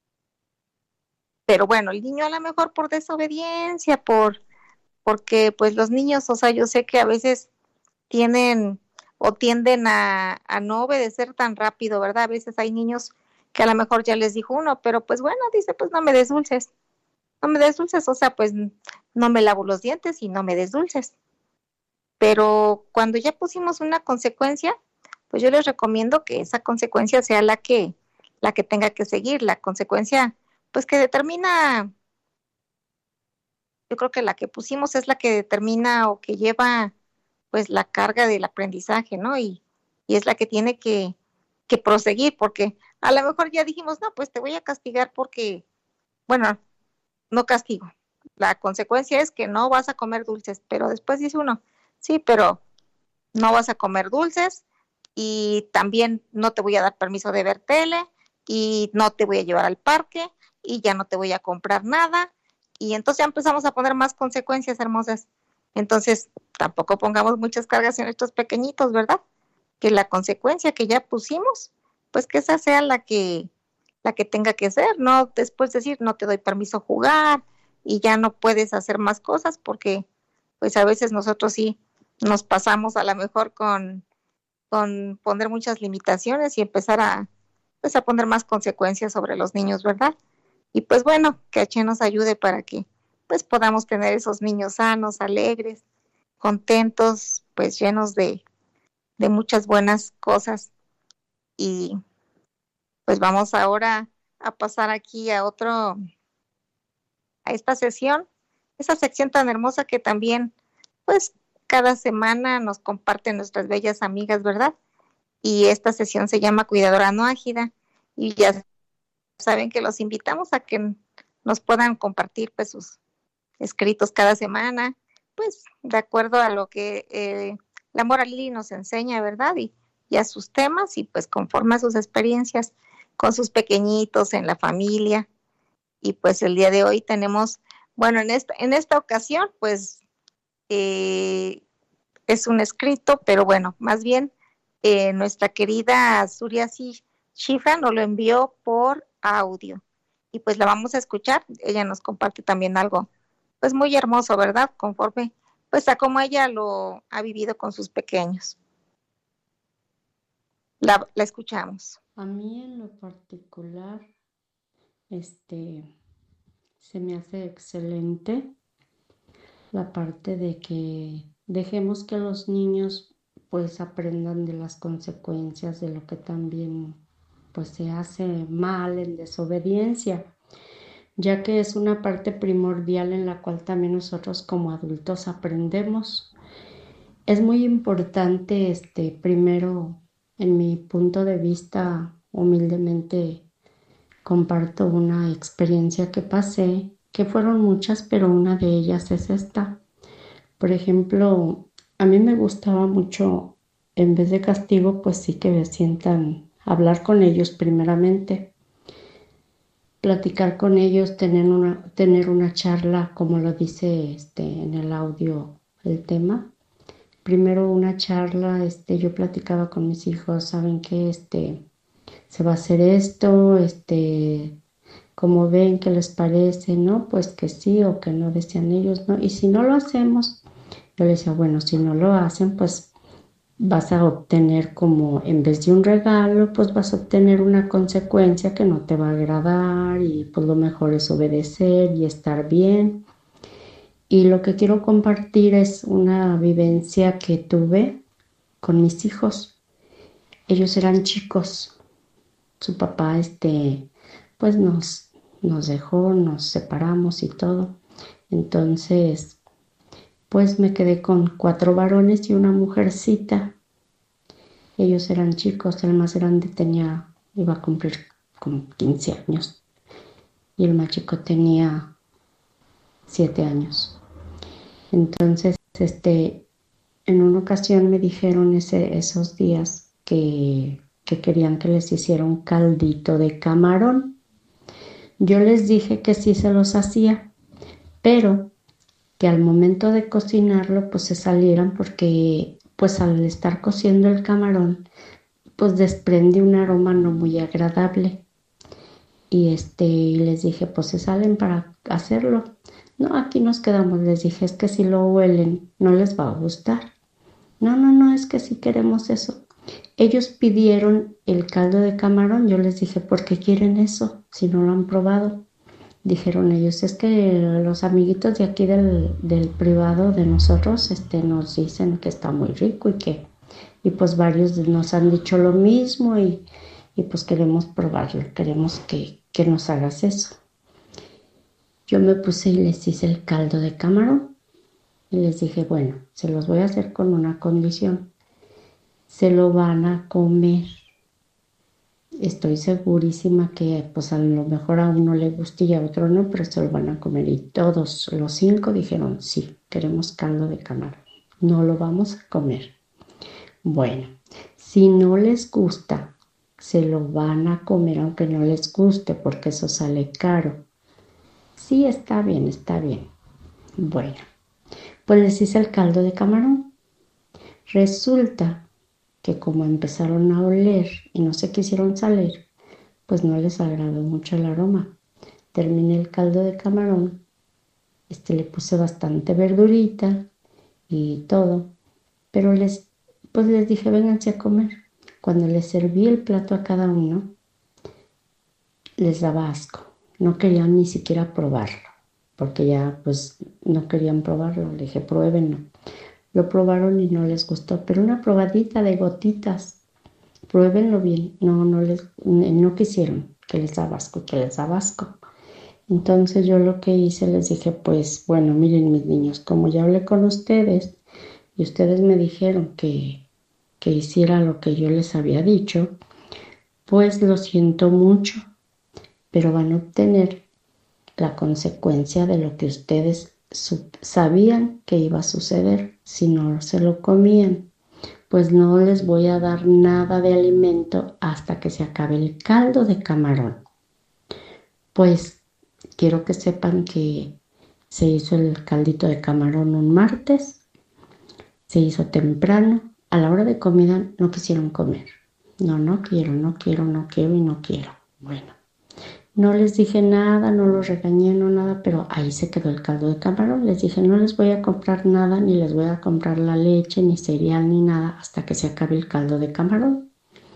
Pero bueno, el niño a lo mejor por desobediencia, por, porque pues los niños, o sea, yo sé que a veces tienen o tienden a, a no obedecer tan rápido, ¿verdad? A veces hay niños que a lo mejor ya les dijo uno, pero pues bueno, dice, pues no me des dulces, no me des dulces, o sea, pues no me lavo los dientes y no me des dulces. Pero cuando ya pusimos una consecuencia, pues yo les recomiendo que esa consecuencia sea la que, la que tenga que seguir, la consecuencia, pues que determina yo creo que la que pusimos es la que determina o que lleva pues la carga del aprendizaje, ¿no? Y, y es la que tiene que, que proseguir, porque a lo mejor ya dijimos, no, pues te voy a castigar porque, bueno, no castigo. La consecuencia es que no vas a comer dulces, pero después dice uno, sí, pero no vas a comer dulces y también no te voy a dar permiso de ver tele y no te voy a llevar al parque y ya no te voy a comprar nada. Y entonces ya empezamos a poner más consecuencias hermosas. Entonces, tampoco pongamos muchas cargas en estos pequeñitos, ¿verdad? Que la consecuencia que ya pusimos, pues que esa sea la que, la que tenga que ser, no después decir, no te doy permiso a jugar y ya no puedes hacer más cosas porque, pues a veces nosotros sí nos pasamos a lo mejor con, con poner muchas limitaciones y empezar a, pues a poner más consecuencias sobre los niños, ¿verdad? Y pues bueno, que H nos ayude para que pues podamos tener esos niños sanos, alegres, contentos, pues llenos de, de muchas buenas cosas. Y pues vamos ahora a pasar aquí a otro, a esta sesión, esa sección tan hermosa que también pues cada semana nos comparten nuestras bellas amigas, ¿verdad? Y esta sesión se llama Cuidadora No Ágida y ya saben que los invitamos a que nos puedan compartir pues sus escritos cada semana, pues de acuerdo a lo que eh, la Mora Lili nos enseña, ¿verdad? Y, y a sus temas y pues conforme a sus experiencias con sus pequeñitos en la familia. Y pues el día de hoy tenemos, bueno, en esta, en esta ocasión pues eh, es un escrito, pero bueno, más bien eh, nuestra querida Surya Shifa nos lo envió por audio y pues la vamos a escuchar. Ella nos comparte también algo pues muy hermoso, ¿verdad? Conforme pues a cómo ella lo ha vivido con sus pequeños. La, la escuchamos. A mí en lo particular, este, se me hace excelente la parte de que dejemos que los niños pues aprendan de las consecuencias de lo que también pues se hace mal en desobediencia, ya que es una parte primordial en la cual también nosotros como adultos aprendemos. Es muy importante, este, primero, en mi punto de vista, humildemente comparto una experiencia que pasé, que fueron muchas, pero una de ellas es esta. Por ejemplo, a mí me gustaba mucho, en vez de castigo, pues sí que me sientan hablar con ellos primeramente, platicar con ellos, tener una, tener una charla, como lo dice este, en el audio el tema. Primero una charla, este, yo platicaba con mis hijos, saben que este, se va a hacer esto, este, como ven, ¿qué les parece? ¿No? Pues que sí o que no, decían ellos, ¿no? Y si no lo hacemos, yo les decía, bueno, si no lo hacen, pues vas a obtener como, en vez de un regalo, pues vas a obtener una consecuencia que no te va a agradar y pues lo mejor es obedecer y estar bien. Y lo que quiero compartir es una vivencia que tuve con mis hijos. Ellos eran chicos. Su papá, este, pues nos, nos dejó, nos separamos y todo. Entonces, pues me quedé con cuatro varones y una mujercita. Ellos eran chicos, el más grande tenía, iba a cumplir como quince años y el más chico tenía siete años. Entonces, este, en una ocasión me dijeron ese, esos días que, que querían que les hiciera un caldito de camarón. Yo les dije que sí se los hacía, pero que al momento de cocinarlo pues se salieran porque pues al estar cociendo el camarón pues desprende un aroma no muy agradable. Y este les dije, pues se salen para hacerlo. No, aquí nos quedamos, les dije, es que si lo huelen no les va a gustar. No, no, no, es que sí queremos eso. Ellos pidieron el caldo de camarón, yo les dije, ¿por qué quieren eso si no lo han probado? Dijeron ellos, es que los amiguitos de aquí del, del privado de nosotros este, nos dicen que está muy rico y que, y pues varios nos han dicho lo mismo y, y pues queremos probarlo, queremos que, que nos hagas eso. yo me puse y les hice el caldo de camarón. Y les dije, bueno, se los voy a hacer con una condición. Se lo van a comer. Estoy segurísima que pues a lo mejor a uno le gusta y a otro no, pero se lo van a comer. Y todos los cinco dijeron, sí, queremos caldo de camarón. No lo vamos a comer. Bueno, si no les gusta, se lo van a comer aunque no les guste, porque eso sale caro. Sí, está bien, está bien. Bueno, pues les hice el caldo de camarón. Resulta que como empezaron a oler y no se quisieron salir, pues no les agradó mucho el aroma. Terminé el caldo de camarón, este, le puse bastante verdurita y todo, pero les, pues les dije, vénganse a comer. Cuando les serví el plato a cada uno, les daba asco. No querían ni siquiera probarlo, porque ya pues no querían probarlo. Le dije, pruébenlo. Lo probaron y no les gustó, pero una probadita de gotitas. Pruébenlo bien. No, no les, no quisieron, que les daba asco, que les daba asco. Entonces yo lo que hice, les dije, pues bueno, miren mis niños, como ya hablé con ustedes y ustedes me dijeron que, que hiciera lo que yo les había dicho, pues lo siento mucho, pero van a obtener la consecuencia de lo que ustedes sabían que iba a suceder si no se lo comían. Pues no les voy a dar nada de alimento hasta que se acabe el caldo de camarón. Pues quiero que sepan que se hizo el caldito de camarón un martes, se hizo temprano, a la hora de comida no quisieron comer. No, no quiero, no quiero, no quiero y no quiero. Bueno, no les dije nada, no los regañé, no nada, pero ahí se quedó el caldo de camarón. Les dije, no les voy a comprar nada, ni les voy a comprar la leche, ni cereal, ni nada, hasta que se acabe el caldo de camarón.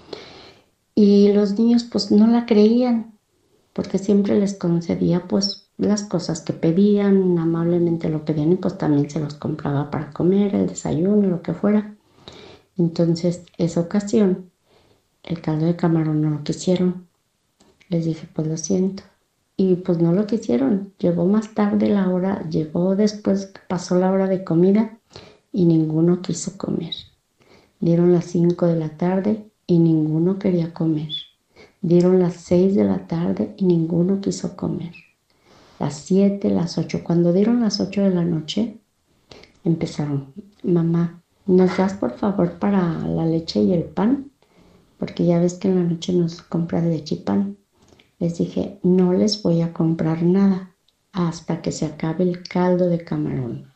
Y los niños pues no la creían, porque siempre les concedía pues las cosas que pedían, amablemente lo pedían y pues también se los compraba para comer, el desayuno, lo que fuera. Entonces, esa ocasión, el caldo de camarón no lo quisieron. Les dije, pues lo siento. Y pues no lo quisieron. Llegó más tarde la hora, llegó después, pasó la hora de comida y ninguno quiso comer. Dieron las cinco de la tarde y ninguno quería comer. Dieron las seis de la tarde y ninguno quiso comer. Las siete, las ocho. Cuando dieron las ocho de la noche, empezaron, mamá, ¿nos das por favor para la leche y el pan? Porque ya ves que en la noche nos compras leche y pan. Les dije, no les voy a comprar nada hasta que se acabe el caldo de camarón.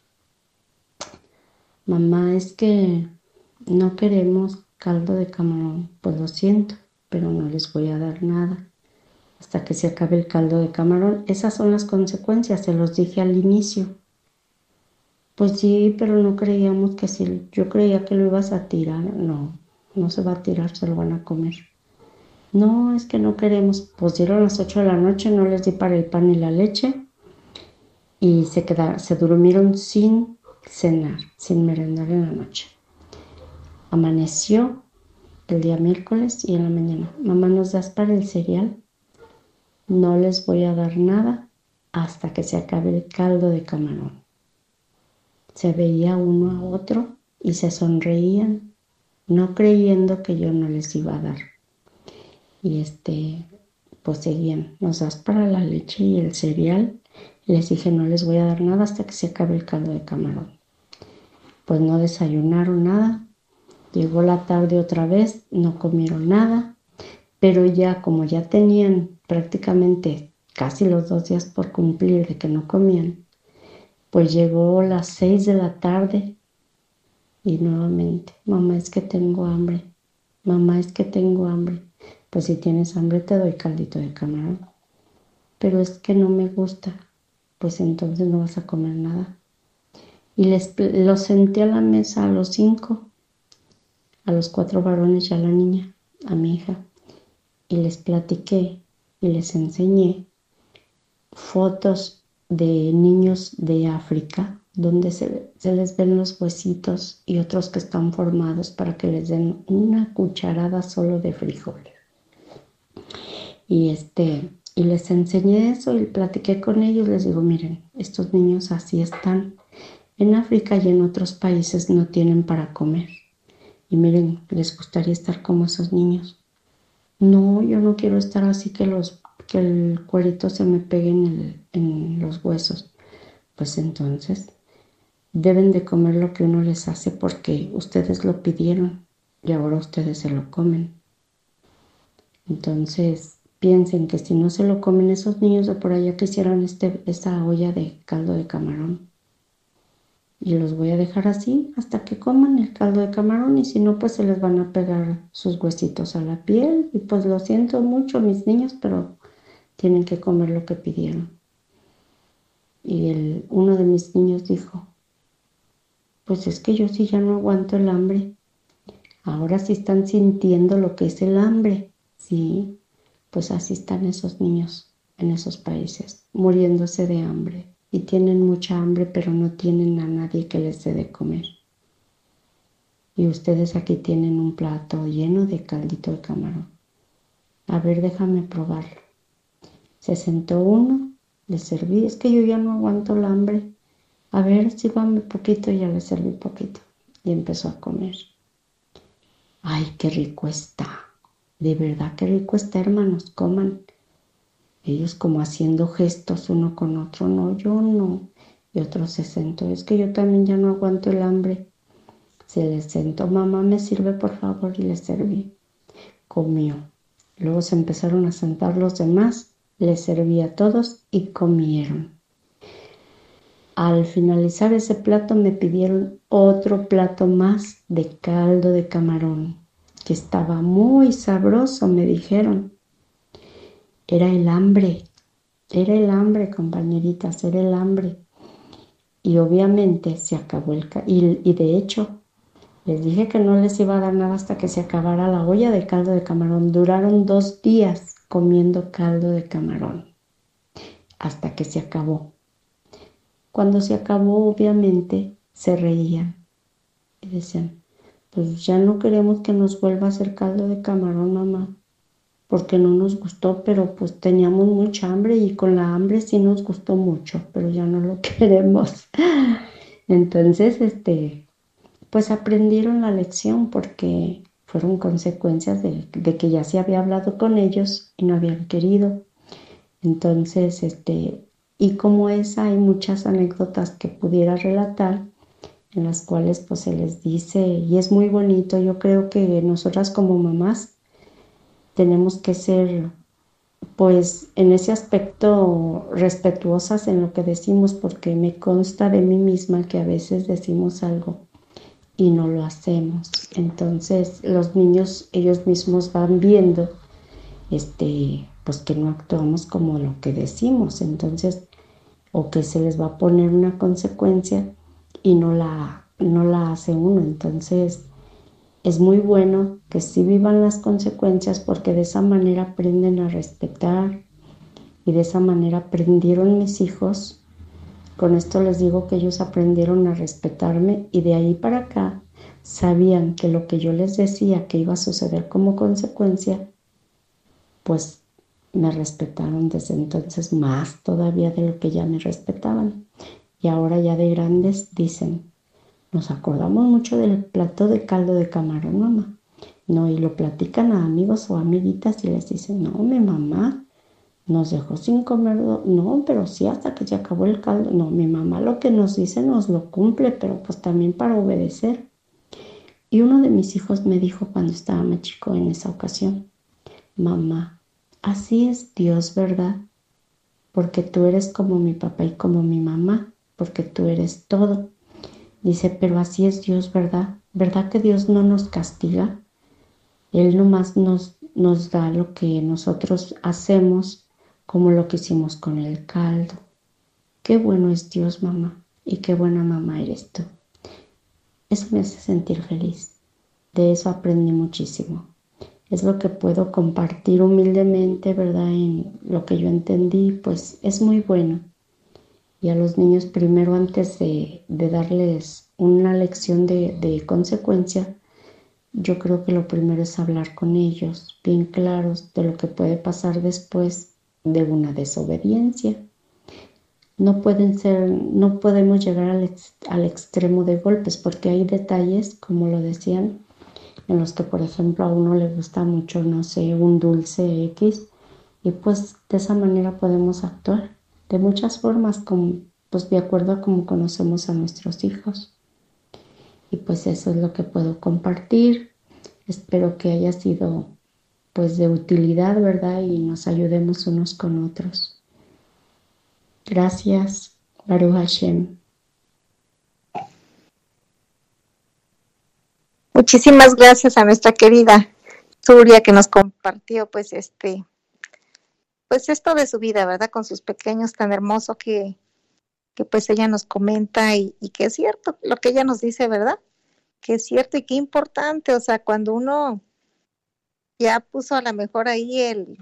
Mamá, es que no queremos caldo de camarón. Pues lo siento, pero no les voy a dar nada hasta que se acabe el caldo de camarón. Esas son las consecuencias, se los dije al inicio. Pues sí, pero no creíamos que si yo creía que lo ibas a tirar. No, no se va a tirar, se lo van a comer. No, es que no queremos. Pues dieron las ocho de la noche, no les di para el pan y la leche y se quedaron, se durmieron sin cenar, sin merendar en la noche. Amaneció el día miércoles y en la mañana, mamá, ¿nos das para el cereal? No les voy a dar nada hasta que se acabe el caldo de camarón. Se veía uno a otro y se sonreían, no creyendo que yo no les iba a dar. Y este, pues seguían, ¿nos das para la leche y el cereal? Y les dije, no les voy a dar nada hasta que se acabe el caldo de camarón. Pues no desayunaron nada. Llegó la tarde otra vez, no comieron nada. Pero ya, como ya tenían prácticamente casi los dos días por cumplir de que no comían, pues llegó las seis de la tarde y nuevamente, mamá, es que tengo hambre. Mamá, es que tengo hambre. Pues si tienes hambre te doy caldito de camarón. Pero es que no me gusta. Pues entonces no vas a comer nada. Y les los senté a la mesa a los cinco, a los cuatro varones y a la niña, a mi hija. Y les platiqué y les enseñé fotos de niños de África donde se, se les ven los huesitos y otros que están formados para que les den una cucharada solo de frijoles. Y este, Y les enseñé eso y platiqué con ellos. Les digo, miren, estos niños así están. En África y en otros países no tienen para comer. Y miren, les gustaría estar como esos niños. No, yo no quiero estar así que, los, que el cuerito se me pegue en, el, en los huesos. Pues entonces deben de comer lo que uno les hace porque ustedes lo pidieron y ahora ustedes se lo comen. Entonces piensen que si no se lo comen esos niños de por allá, que hicieran este, esta olla de caldo de camarón. Y los voy a dejar así hasta que coman el caldo de camarón y si no, pues se les van a pegar sus huesitos a la piel. Y pues lo siento mucho, mis niños, pero tienen que comer lo que pidieron. Y el, uno de mis niños dijo, pues es que yo sí ya no aguanto el hambre. Ahora sí están sintiendo lo que es el hambre. Sí, pues así están esos niños en esos países, muriéndose de hambre. Y tienen mucha hambre, pero no tienen a nadie que les dé de comer. Y ustedes aquí tienen un plato lleno de caldito de camarón. A ver, déjame probarlo. Se sentó uno, le serví. Es que yo ya no aguanto el hambre. A ver, sírvame poquito, ya le serví poquito. Y empezó a comer. Ay, qué rico está. De verdad, qué rico está, hermanos. Coman. Ellos como haciendo gestos uno con otro. No, yo no. Y otro se sentó. Es que yo también ya no aguanto el hambre. Se le sentó. Mamá, me sirve, por favor. Y le serví. Comió. Luego se empezaron a sentar los demás. Les serví a todos y comieron. Al finalizar ese plato me pidieron otro plato más de caldo de camarón, que estaba muy sabroso, me dijeron. Era el hambre, era el hambre, compañeritas, era el hambre. Y obviamente se acabó el caldo. Y, y de hecho, les dije que no les iba a dar nada hasta que se acabara la olla de caldo de camarón. Duraron dos días comiendo caldo de camarón, hasta que se acabó. Cuando se acabó, obviamente, se reían y decían, pues ya no queremos que nos vuelva a hacer caldo de camarón, mamá, porque no nos gustó, pero pues teníamos mucha hambre y con la hambre sí nos gustó mucho, pero ya no lo queremos. Entonces, este, pues aprendieron la lección porque fueron consecuencias de, de que ya se había hablado con ellos y no habían querido. Entonces, este... Y como esa, hay muchas anécdotas que pudiera relatar en las cuales pues se les dice, y es muy bonito. Yo creo que nosotras como mamás tenemos que ser, pues en ese aspecto, respetuosas en lo que decimos, porque me consta de mí misma que a veces decimos algo y no lo hacemos. Entonces los niños, ellos mismos van viendo este, pues que no actuamos como lo que decimos, entonces, o que se les va a poner una consecuencia y no la, no la hace uno. Entonces es muy bueno que sí vivan las consecuencias, porque de esa manera aprenden a respetar y de esa manera aprendieron mis hijos. Con esto les digo que ellos aprendieron a respetarme y de ahí para acá sabían que lo que yo les decía que iba a suceder como consecuencia, pues me respetaron desde entonces más todavía de lo que ya me respetaban. Y ahora ya de grandes dicen, nos acordamos mucho del plato de caldo de camarón, mamá. No, y lo platican a amigos o amiguitas y les dicen, no, mi mamá nos dejó sin comer, no, pero sí hasta que se acabó el caldo. No, mi mamá lo que nos dice nos lo cumple, pero pues también para obedecer. Y uno de mis hijos me dijo cuando estaba más chico en esa ocasión, mamá, así es Dios, ¿verdad? Porque tú eres como mi papá y como mi mamá, porque tú eres todo. Dice, pero así es Dios, ¿verdad? ¿Verdad que Dios no nos castiga? Él nomás nos, nos da lo que nosotros hacemos, como lo que hicimos con el caldo. Qué bueno es Dios, mamá, y qué buena mamá eres tú. Eso me hace sentir feliz. De eso aprendí muchísimo. Es lo que puedo compartir humildemente, ¿verdad? En lo que yo entendí, pues es muy bueno. Y a los niños primero, antes de, de darles una lección de, de consecuencia, yo creo que lo primero es hablar con ellos, bien claros de lo que puede pasar después de una desobediencia. No pueden ser, no podemos llegar al, ex, al extremo de golpes, porque hay detalles, como lo decían, en los que, por ejemplo, a uno le gusta mucho, no sé, un dulce X, y pues de esa manera podemos actuar de muchas formas, como, pues de acuerdo a cómo conocemos a nuestros hijos. Y pues eso es lo que puedo compartir. Espero que haya sido pues de utilidad, ¿verdad? Y nos ayudemos unos con otros. Gracias, Baruch Hashem. Muchísimas gracias a nuestra querida Surya que nos compartió pues este pues esto de su vida, ¿verdad? Con sus pequeños, tan hermoso que, que pues ella nos comenta y, y que es cierto lo que ella nos dice, ¿verdad? Que es cierto y qué importante, o sea, cuando uno ya puso a lo mejor ahí el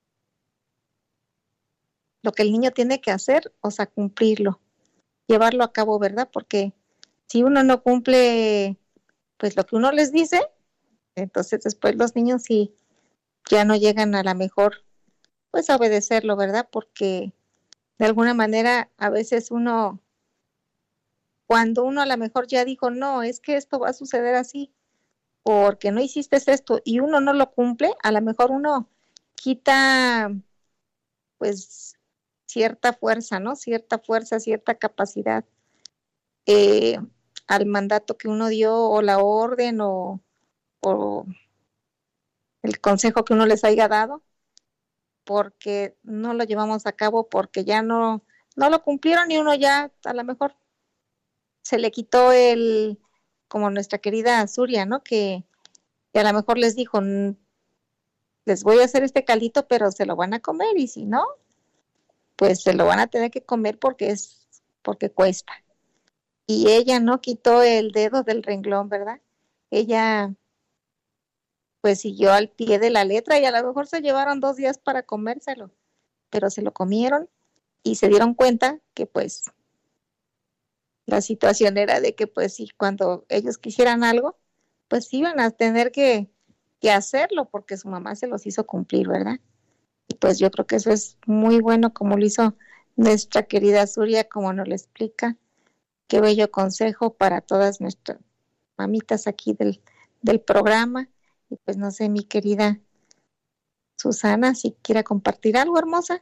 lo que el niño tiene que hacer, o sea, cumplirlo, llevarlo a cabo, ¿verdad? Porque si uno no cumple pues lo que uno les dice, entonces después los niños sí ya no llegan a la mejor pues a obedecerlo, ¿verdad? Porque de alguna manera a veces uno, cuando uno a lo mejor ya dijo, no, es que esto va a suceder así, porque no hiciste esto y uno no lo cumple, a lo mejor uno quita pues cierta fuerza, ¿no? Cierta fuerza, cierta capacidad eh, al mandato que uno dio o la orden o, o el consejo que uno les haya dado, porque no lo llevamos a cabo, porque ya no, no lo cumplieron y uno ya a lo mejor se le quitó el, como nuestra querida Surya, ¿no? Que, que a lo mejor les dijo, les voy a hacer este caldito, pero se lo van a comer y si no, pues se lo van a tener que comer porque es, porque cuesta. Y ella no quitó el dedo del renglón, ¿verdad? Ella pues siguió al pie de la letra y a lo mejor se llevaron dos días para comérselo, pero se lo comieron y se dieron cuenta que pues la situación era de que pues sí, cuando ellos quisieran algo, pues iban a tener que, que hacerlo porque su mamá se los hizo cumplir, ¿verdad? Y pues yo creo que eso es muy bueno como lo hizo nuestra querida Surya, como nos lo explica. Qué bello consejo para todas nuestras mamitas aquí del, del programa. Y pues no sé, mi querida Susana, si quiera compartir algo, hermosa.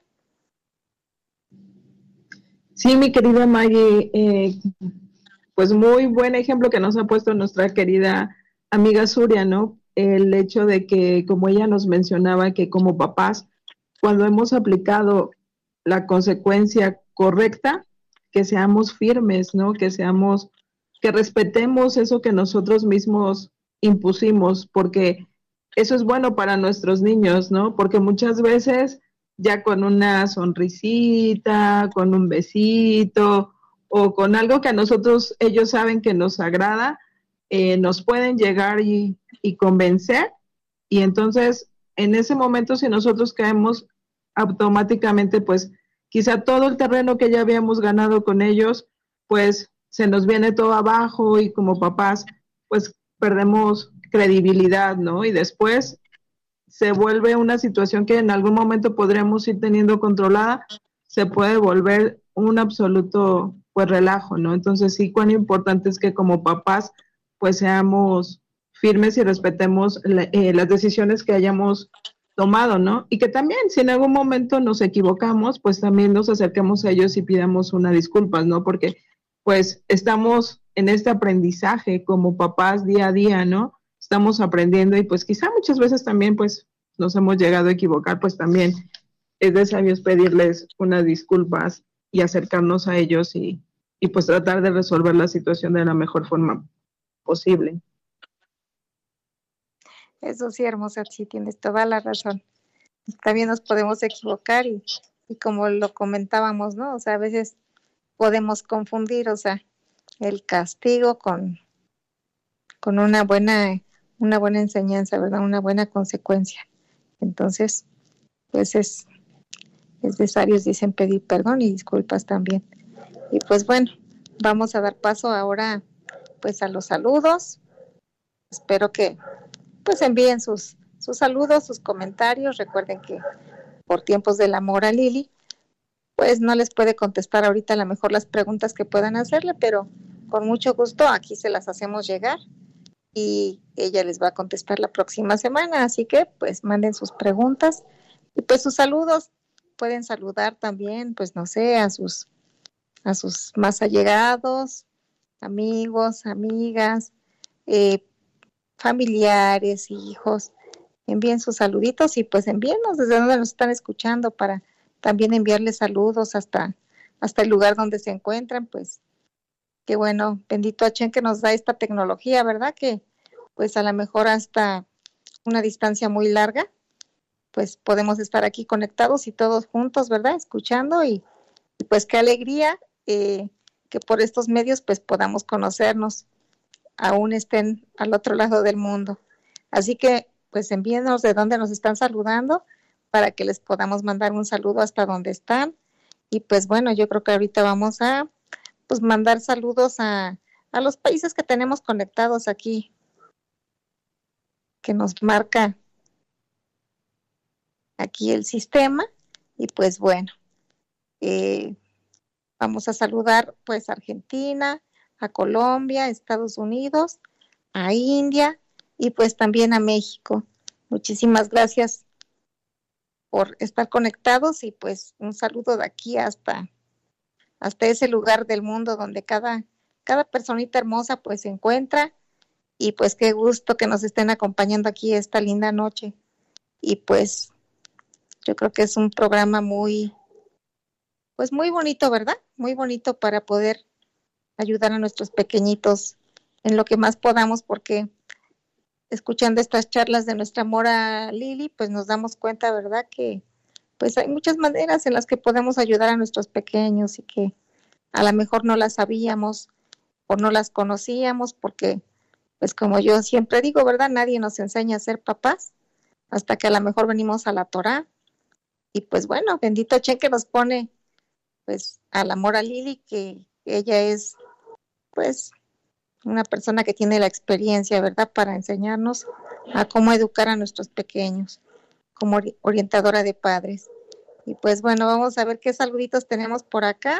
Sí, mi querida Maggie, eh, pues muy buen ejemplo que nos ha puesto nuestra querida amiga Surya, ¿no? El hecho de que, como ella nos mencionaba, que como papás, cuando hemos aplicado la consecuencia correcta, que seamos firmes, ¿no? Que seamos, que respetemos eso que nosotros mismos impusimos, porque eso es bueno para nuestros niños, ¿no? Porque muchas veces ya con una sonrisita, con un besito o con algo que a nosotros ellos saben que nos agrada, eh, nos pueden llegar y, y convencer y entonces en ese momento si nosotros caemos automáticamente pues quizá todo el terreno que ya habíamos ganado con ellos pues se nos viene todo abajo y como papás pues perdemos credibilidad, ¿no? Y después se vuelve una situación que en algún momento podríamos ir teniendo controlada, se puede volver un absoluto pues relajo, ¿no? Entonces sí, cuán importante es que como papás pues seamos firmes y respetemos la, eh, las decisiones que hayamos tomado, ¿no? Y que también si en algún momento nos equivocamos, pues también nos acerquemos a ellos y pidamos una disculpa, ¿no? Porque pues estamos en este aprendizaje como papás día a día, ¿no? Estamos aprendiendo y pues quizá muchas veces también pues nos hemos llegado a equivocar, pues también es de sabios pedirles unas disculpas y acercarnos a ellos y, y pues tratar de resolver la situación de la mejor forma posible. Eso sí, hermosa, sí tienes toda la razón. También nos podemos equivocar y, y como lo comentábamos, ¿no? O sea, a veces podemos confundir, o sea, el castigo con, con una buena, una buena enseñanza, ¿verdad? Una buena consecuencia. Entonces, pues es, es de sabios, dicen pedir perdón y disculpas también. Y pues bueno, vamos a dar paso ahora pues a los saludos. Espero que pues envíen sus, sus saludos, sus comentarios. Recuerden que por tiempos del amor a Lili, pues no les puede contestar ahorita a lo mejor las preguntas que puedan hacerle, pero con mucho gusto aquí se las hacemos llegar y ella les va a contestar la próxima semana, así que pues manden sus preguntas y pues sus saludos, pueden saludar también, pues no sé, a sus, a sus más allegados, amigos, amigas, eh, familiares, hijos, envíen sus saluditos y pues envíennos desde donde nos están escuchando para también enviarles saludos hasta, hasta el lugar donde se encuentran, pues qué bueno, bendito Hachén que nos da esta tecnología, ¿verdad? Que pues a lo mejor hasta una distancia muy larga, pues podemos estar aquí conectados y todos juntos, ¿verdad? Escuchando y, y pues qué alegría eh, que por estos medios pues podamos conocernos, aún estén al otro lado del mundo. Así que pues envíenos de dónde nos están saludando para que les podamos mandar un saludo hasta donde están. Y pues bueno, yo creo que ahorita vamos a pues mandar saludos a, a los países que tenemos conectados aquí, que nos marca aquí el sistema. Y pues bueno, eh, vamos a saludar pues a Argentina, a Colombia, a Estados Unidos, a India y pues también a México. Muchísimas gracias por estar conectados y pues un saludo de aquí hasta, hasta ese lugar del mundo donde cada, cada personita hermosa pues se encuentra y pues qué gusto que nos estén acompañando aquí esta linda noche y pues yo creo que es un programa muy pues muy bonito, ¿verdad? Muy bonito para poder ayudar a nuestros pequeñitos en lo que más podamos porque escuchando estas charlas de nuestra Mora Lili, pues nos damos cuenta, ¿verdad? Que pues hay muchas maneras en las que podemos ayudar a nuestros pequeños y que a lo mejor no las sabíamos o no las conocíamos porque, pues como yo siempre digo, ¿verdad? Nadie nos enseña a ser papás hasta que a lo mejor venimos a la Torá y pues bueno, bendito Chen que nos pone pues a la Mora Lili, que ella es pues una persona que tiene la experiencia, ¿verdad?, para enseñarnos a cómo educar a nuestros pequeños, como orientadora de padres. Y pues bueno, vamos a ver qué saluditos tenemos por acá.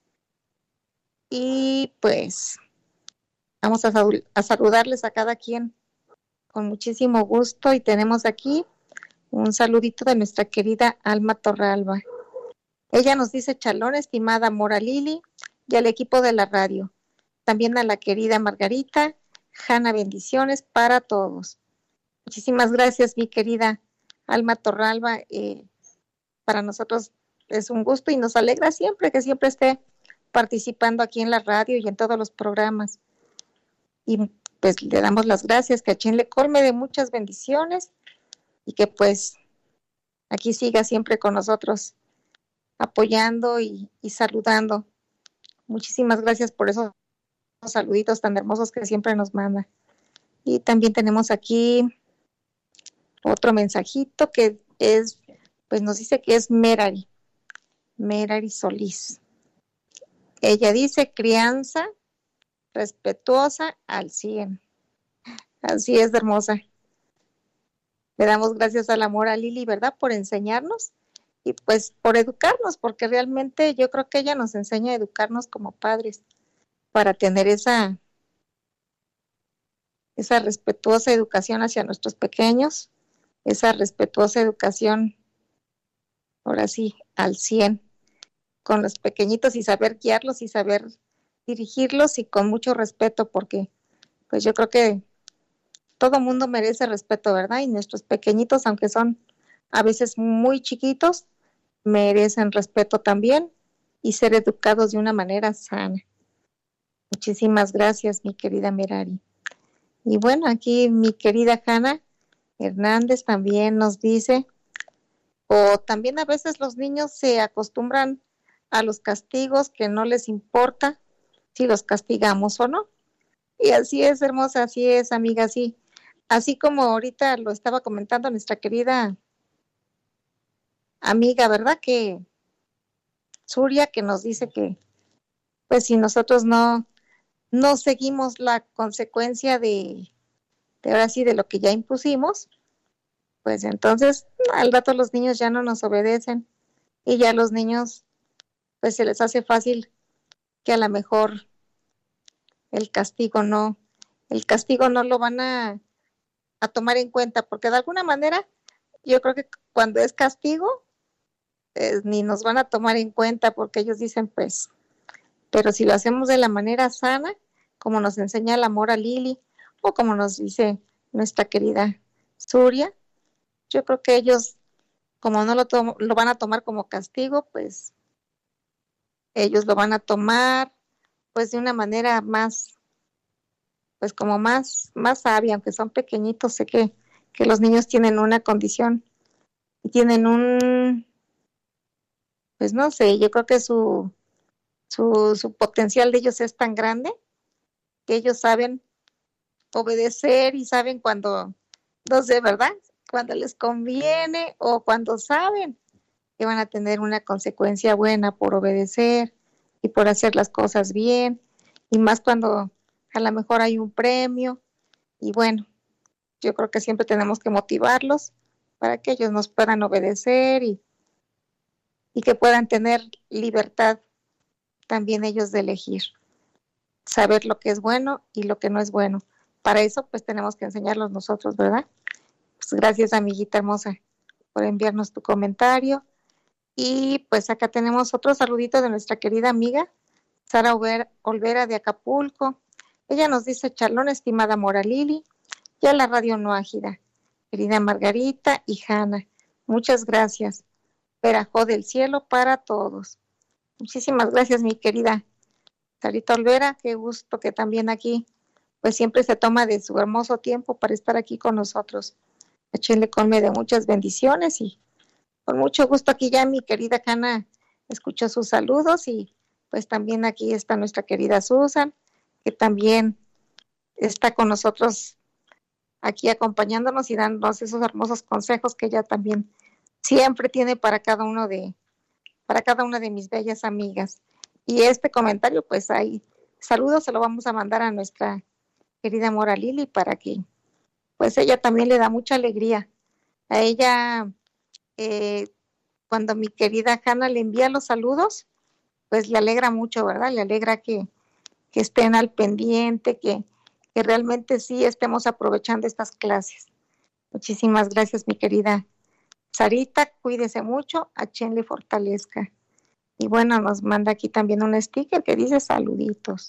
Y pues vamos a, a saludarles a cada quien con muchísimo gusto. Y tenemos aquí un saludito de nuestra querida Alma Torralba. Ella nos dice: chalón, estimada Mora Lili, y al equipo de la radio. También a la querida Margarita, Hanna, bendiciones para todos. Muchísimas gracias, mi querida Alma Torralba. Eh, para nosotros es un gusto y nos alegra siempre que siempre esté participando aquí en la radio y en todos los programas. Y pues le damos las gracias, que a Chen le colme de muchas bendiciones y que pues aquí siga siempre con nosotros apoyando y, y saludando. Muchísimas gracias por esos saluditos tan hermosos que siempre nos manda. Y también tenemos aquí otro mensajito que es, pues nos dice que es Merari, Merari Solís. Ella dice: crianza respetuosa al cien. Así es, hermosa. Le damos gracias al amor a Lili, ¿verdad?, por enseñarnos y pues por educarnos, porque realmente yo creo que ella nos enseña a educarnos como padres para tener esa, esa respetuosa educación hacia nuestros pequeños, esa respetuosa educación, ahora sí, al cien, con los pequeñitos y saber guiarlos y saber dirigirlos y con mucho respeto, porque pues yo creo que todo mundo merece respeto, ¿verdad? Y nuestros pequeñitos, aunque son a veces muy chiquitos, merecen respeto también y ser educados de una manera sana. Muchísimas gracias, mi querida Merari. Y bueno, aquí mi querida Hanna Hernández también nos dice, o también a veces los niños se acostumbran a los castigos que no les importa si los castigamos o no. Y así es, hermosa, así es, amiga, así. Así como ahorita lo estaba comentando nuestra querida amiga, ¿verdad? Que Surya, que nos dice que pues si nosotros no, no seguimos la consecuencia de, de ahora sí, de lo que ya impusimos, pues entonces al rato los niños ya no nos obedecen y ya los niños pues se les hace fácil que a lo mejor el castigo no, el castigo no lo van a, a tomar en cuenta, porque de alguna manera yo creo que cuando es castigo eh, ni nos van a tomar en cuenta porque ellos dicen pues, pero si lo hacemos de la manera sana, como nos enseña el amor a Lili o como nos dice nuestra querida Surya, yo creo que ellos como no lo, to- lo van a tomar como castigo, pues ellos lo van a tomar pues de una manera más, pues como más, más sabia, aunque son pequeñitos, sé que, que los niños tienen una condición y tienen un, pues no sé, yo creo que su, su, su potencial de ellos es tan grande que ellos saben obedecer y saben cuando, no sé, ¿verdad? Cuando les conviene o cuando saben que van a tener una consecuencia buena por obedecer y por hacer las cosas bien, y más cuando a lo mejor hay un premio, y bueno, yo creo que siempre tenemos que motivarlos para que ellos nos puedan obedecer y, y que puedan tener libertad también ellos de elegir, saber lo que es bueno y lo que no es bueno. Para eso pues tenemos que enseñarlos nosotros, ¿verdad? Pues gracias, amiguita hermosa, por enviarnos tu comentario. Y pues acá tenemos otro saludito de nuestra querida amiga Sara Olvera de Acapulco. Ella nos dice: charlón, estimada Mora Lili, ya la radio no ágida, querida Margarita y Hanna, muchas gracias. Perajó del cielo para todos. Muchísimas gracias, mi querida Sarita Olvera, qué gusto que también aquí pues siempre se toma de su hermoso tiempo para estar aquí con nosotros. Échenle conme de muchas bendiciones y con mucho gusto aquí ya mi querida Hanna escuchó sus saludos y pues también aquí está nuestra querida Susan, que también está con nosotros aquí acompañándonos y dándonos esos hermosos consejos que ella también siempre tiene para cada uno de, para cada una de mis bellas amigas. Y este comentario, pues ahí, saludos, se lo vamos a mandar a nuestra querida Mora Lili para que, pues ella también le da mucha alegría. A ella, eh, cuando mi querida Hanna le envía los saludos, pues le alegra mucho, ¿verdad? Le alegra que, que estén al pendiente, que, que realmente sí estemos aprovechando estas clases. Muchísimas gracias, mi querida Sarita, cuídese mucho, a Chen le fortalezca. Y bueno, nos manda aquí también un sticker que dice saluditos,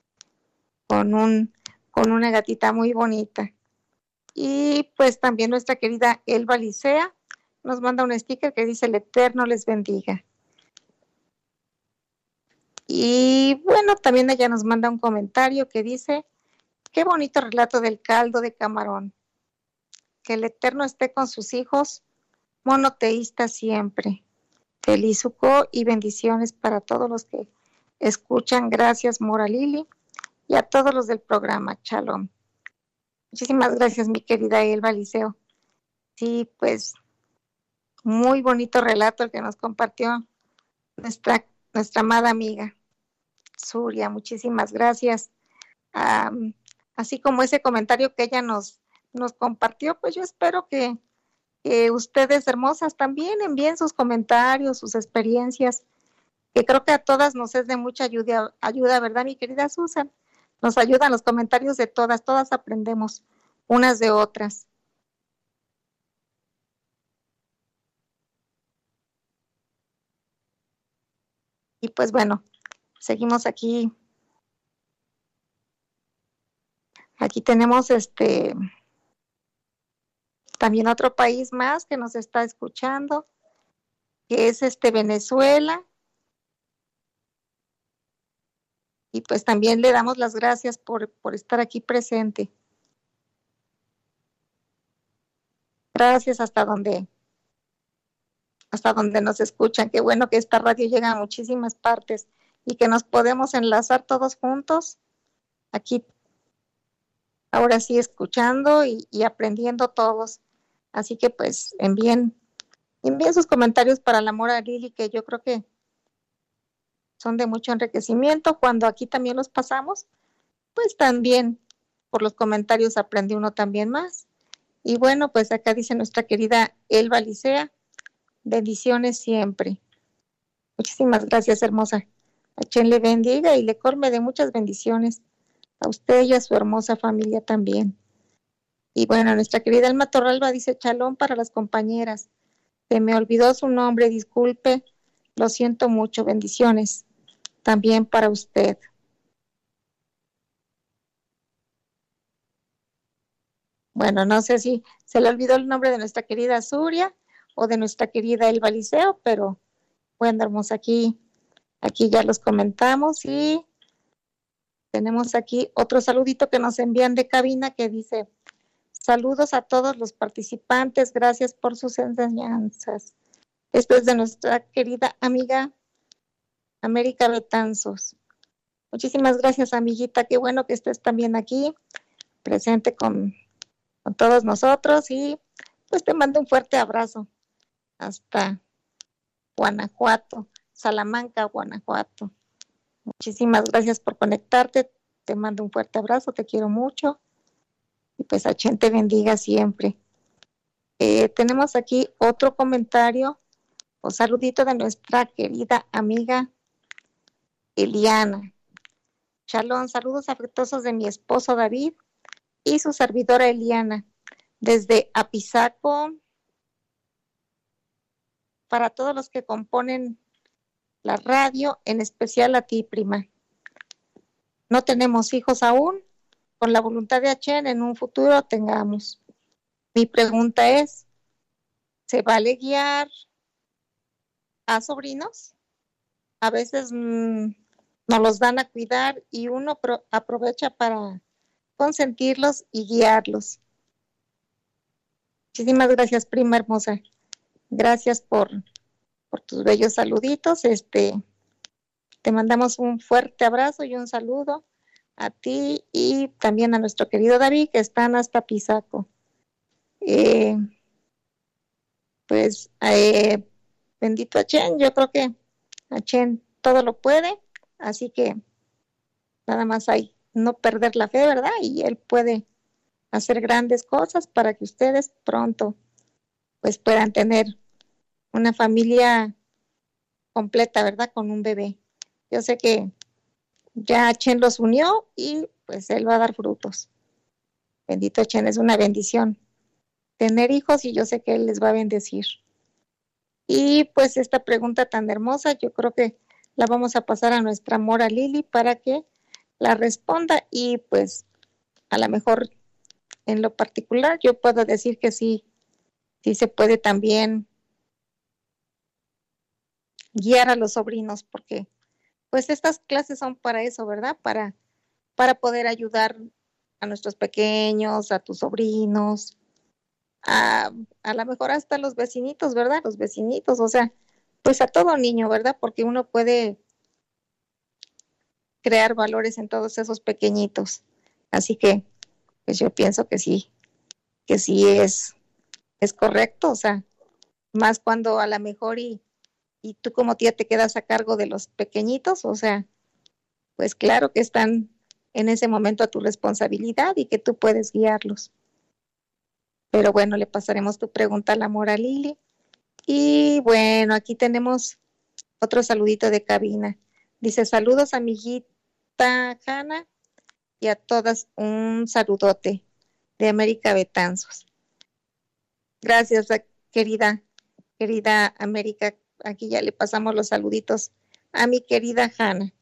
con un, con una gatita muy bonita. Y pues también nuestra querida Elba Licea nos manda un sticker que dice: el Eterno les bendiga. Y bueno, también ella nos manda un comentario que dice: qué bonito relato del caldo de camarón. Que el Eterno esté con sus hijos monoteístas siempre. Feliz Sukkot y bendiciones para todos los que escuchan. Gracias, Mora Lili, y a todos los del programa. Shalom. Muchísimas gracias, mi querida Elba Liceo. Sí, pues muy bonito relato el que nos compartió nuestra, nuestra amada amiga Surya. Muchísimas gracias. Um, así como ese comentario que ella nos, nos compartió, pues yo espero que, que ustedes hermosas también envíen sus comentarios, sus experiencias, que creo que a todas nos es de mucha ayuda, ayuda, ¿verdad, mi querida Susan? Nos ayudan los comentarios de todas, todas aprendemos unas de otras. Y pues bueno, seguimos aquí. Aquí tenemos este también otro país más que nos está escuchando, que es este Venezuela. Y pues también le damos las gracias por, por estar aquí presente. Gracias hasta donde, hasta donde nos escuchan. Qué bueno que esta radio llega a muchísimas partes y que nos podemos enlazar todos juntos aquí, ahora sí escuchando y, y aprendiendo todos. Así que pues envíen, envíen sus comentarios para la Mora Lili, que yo creo que son de mucho enriquecimiento. Cuando aquí también los pasamos, pues también por los comentarios aprende uno también más. Y bueno, pues acá dice nuestra querida Elba Licea, bendiciones siempre. Muchísimas gracias, hermosa. A Chen le bendiga y le colme de muchas bendiciones a usted y a su hermosa familia también. Y bueno, nuestra querida Alma Torralba dice, chalón para las compañeras. Se me olvidó su nombre, disculpe, lo siento mucho, bendiciones. También para usted. Bueno, no sé si se le olvidó el nombre de nuestra querida Zuria o de nuestra querida Elba Liceo, pero bueno, hermosa, aquí, aquí ya los comentamos y tenemos aquí otro saludito que nos envían de cabina que dice, saludos a todos los participantes, gracias por sus enseñanzas. Esto es de nuestra querida amiga América Betanzos. Muchísimas gracias, amiguita, qué bueno que estés también aquí, presente con, con todos nosotros y pues te mando un fuerte abrazo hasta Guanajuato, Salamanca, Guanajuato. Muchísimas gracias por conectarte, te mando un fuerte abrazo, te quiero mucho y pues a Chen te bendiga siempre. Eh, tenemos aquí otro comentario o saludito de nuestra querida amiga Eliana. Shalom, saludos afectuosos de mi esposo David y su servidora Eliana desde Apizaco para todos los que componen la radio, en especial a ti, prima. No tenemos hijos aún, con la voluntad de Achen en un futuro tengamos. Mi pregunta es, ¿se vale guiar a sobrinos? A veces mmm, nos los dan a cuidar y uno pro- aprovecha para consentirlos y guiarlos. Muchísimas gracias, prima hermosa. Gracias por, por tus bellos saluditos. Este, te mandamos un fuerte abrazo y un saludo a ti y también a nuestro querido David, que están hasta Pisaco. Eh, pues, eh, bendito Achen, yo creo que Achen todo lo puede, así que nada más hay no perder la fe, ¿verdad? Y él puede hacer grandes cosas para que ustedes pronto pues puedan tener una familia completa, ¿verdad? Con un bebé. Yo sé que ya Chen los unió y pues él va a dar frutos. Bendito Chen, es una bendición tener hijos y yo sé que él les va a bendecir. Y pues esta pregunta tan hermosa, yo creo que la vamos a pasar a nuestra Mora Lili para que la responda y pues a lo mejor en lo particular yo puedo decir que sí, sí se puede también guiar a los sobrinos porque pues estas clases son para eso, ¿verdad? Para, para poder ayudar a nuestros pequeños, a tus sobrinos, a, a lo mejor hasta los vecinitos, ¿verdad? Los vecinitos, o sea, pues a todo niño, ¿verdad? Porque uno puede crear valores en todos esos pequeñitos. Así que, pues yo pienso que sí, que sí es, es correcto, o sea, más cuando a lo mejor y, y tú como tía te quedas a cargo de los pequeñitos, o sea, pues claro que están en ese momento a tu responsabilidad y que tú puedes guiarlos. Pero bueno, le pasaremos tu pregunta a la Mora Lili. Y bueno, aquí tenemos otro saludito de cabina. Dice, saludos amiguita Hanna y a todas un saludote de América Betanzos. Gracias, querida, querida América. Aquí ya le pasamos los saluditos a mi querida Hanna.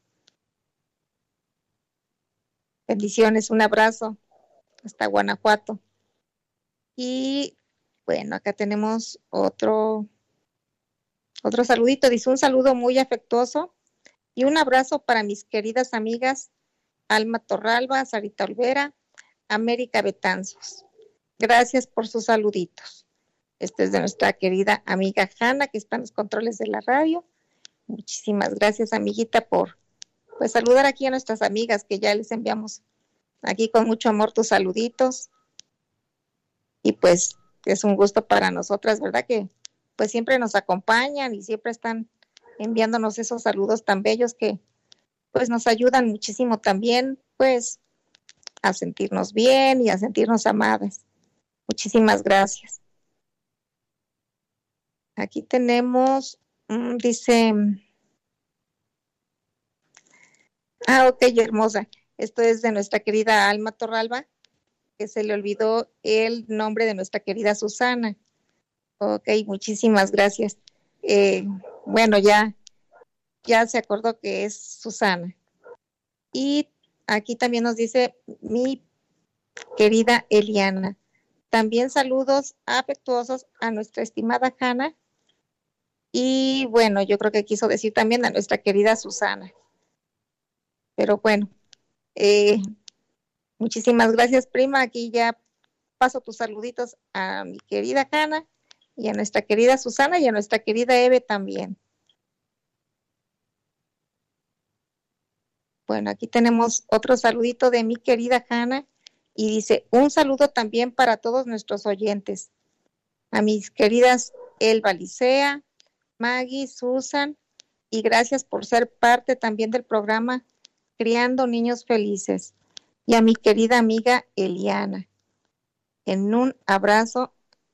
Bendiciones, un abrazo hasta Guanajuato. Y bueno, acá tenemos otro, otro saludito. Dice un saludo muy afectuoso y un abrazo para mis queridas amigas Alma Torralba, Sarita Olvera, América Betanzos. Gracias por sus saluditos. Este es de nuestra querida amiga Hanna, que está en los controles de la radio. Muchísimas gracias, amiguita, por pues saludar aquí a nuestras amigas, que ya les enviamos aquí con mucho amor tus saluditos. Y pues es un gusto para nosotras, ¿verdad? Que pues siempre nos acompañan y siempre están enviándonos esos saludos tan bellos que pues nos ayudan muchísimo también, pues, a sentirnos bien y a sentirnos amadas. Muchísimas gracias. Aquí tenemos, mmm, dice, ah, ok, hermosa. Esto es de nuestra querida Alma Torralba, que se le olvidó el nombre de nuestra querida Susana. Ok, muchísimas gracias. Eh, bueno, ya, ya se acordó que es Susana. Y aquí también nos dice mi querida Eliana. También saludos afectuosos a nuestra estimada Hanna. Y bueno, yo creo que quiso decir también a nuestra querida Susana. Pero bueno, eh, muchísimas gracias, prima. Aquí ya paso tus saluditos a mi querida Hanna y a nuestra querida Susana y a nuestra querida Eve también. Bueno, aquí tenemos otro saludito de mi querida Hanna y dice, un saludo también para todos nuestros oyentes. A mis queridas Elba Licea, Maggie, Susan, y gracias por ser parte también del programa Criando Niños Felices. Y a mi querida amiga Eliana. En un abrazo,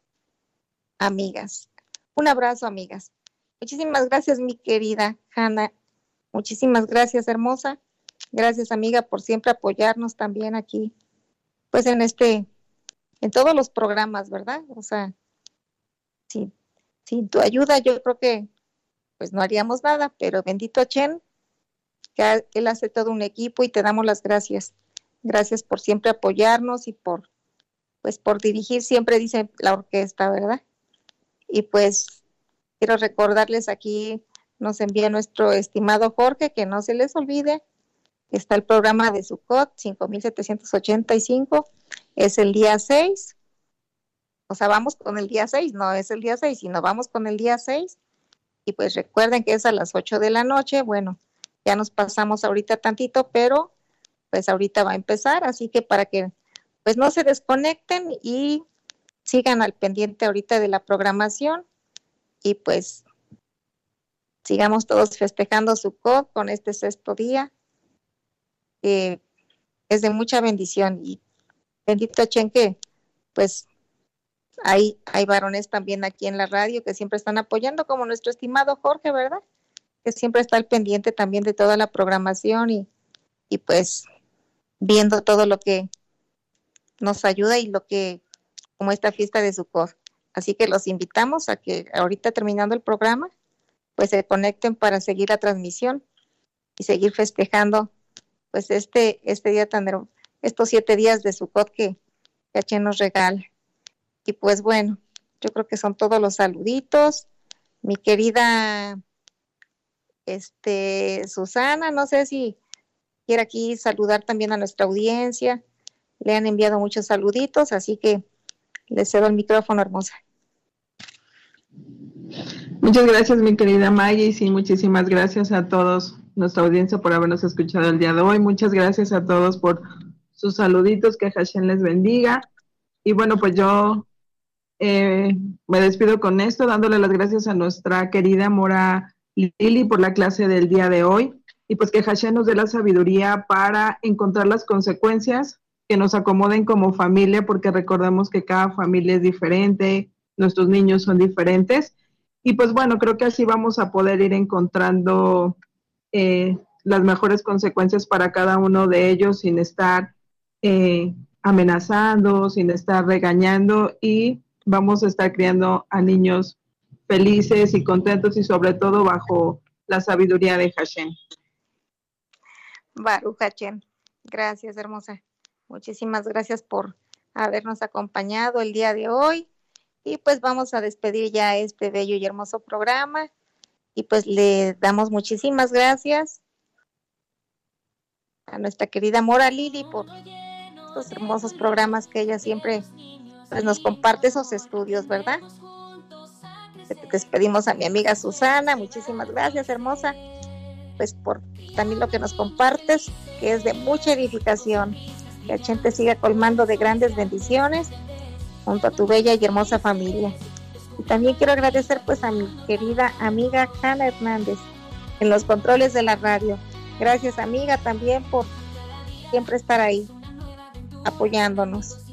amigas. Un abrazo, amigas. Muchísimas gracias, mi querida Hanna. Muchísimas gracias, hermosa. Gracias, amiga, por siempre apoyarnos también aquí, pues en este, en todos los programas, ¿verdad? O sea, sin, sin tu ayuda yo creo que pues no haríamos nada, pero bendito Chen, que él hace todo un equipo y te damos las gracias. Gracias por siempre apoyarnos y por, pues por dirigir siempre, dice la orquesta, ¿verdad? Y pues quiero recordarles aquí, nos envía nuestro estimado Jorge, que no se les olvide, está el programa de Sukkot, cinco mil setecientos ochenta y cinco, es el día seis, o sea, vamos con el día seis, no es el día seis, sino vamos con el día seis, y pues recuerden que es a las ocho de la noche, bueno, ya nos pasamos ahorita tantito, pero pues ahorita va a empezar, así que para que pues no se desconecten y sigan al pendiente ahorita de la programación y pues sigamos todos festejando Sukkot con este sexto día, que es de mucha bendición y bendito Chen que pues hay, hay varones también aquí en la radio que siempre están apoyando, como nuestro estimado Jorge, ¿verdad? Que siempre está al pendiente también de toda la programación y, y pues viendo todo lo que nos ayuda y lo que, como esta fiesta de Sukkot. Así que los invitamos a que ahorita terminando el programa, pues se conecten para seguir la transmisión y seguir festejando pues este, este día tan hermoso, estos siete días de Sukkot que Chen nos regala. Y pues bueno, yo creo que son todos los saluditos. Mi querida este Susana, no sé si quiere aquí saludar también a nuestra audiencia. Le han enviado muchos saluditos, así que le cedo el micrófono, hermosa. Muchas gracias, mi querida Maggie, y muchísimas gracias a todos, nuestra audiencia, por habernos escuchado el día de hoy. Muchas gracias a todos por sus saluditos, que Hashem les bendiga. Y bueno, pues yo eh, me despido con esto, dándole las gracias a nuestra querida Mora Lili por la clase del día de hoy. Y pues que Hashem nos dé la sabiduría para encontrar las consecuencias que nos acomoden como familia, porque recordemos que cada familia es diferente, nuestros niños son diferentes. Y pues bueno, creo que así vamos a poder ir encontrando eh, las mejores consecuencias para cada uno de ellos sin estar eh, amenazando, sin estar regañando, y vamos a estar criando a niños felices y contentos y sobre todo bajo la sabiduría de Hashem. Baruch Hashem. Gracias, hermosa. Muchísimas gracias por habernos acompañado el día de hoy. Y pues vamos a despedir ya este bello y hermoso programa. Y pues le damos muchísimas gracias a nuestra querida Mora Lili por estos hermosos programas que ella siempre pues, nos comparte esos estudios, ¿verdad? Despedimos a mi amiga Susana. Muchísimas gracias, hermosa, pues por también lo que nos compartes, que es de mucha edificación. Que Hashem te siga colmando de grandes bendiciones junto a tu bella y hermosa familia. Y también quiero agradecer pues a mi querida amiga Hanna Hernández en los controles de la radio. Gracias, amiga, también por siempre estar ahí apoyándonos.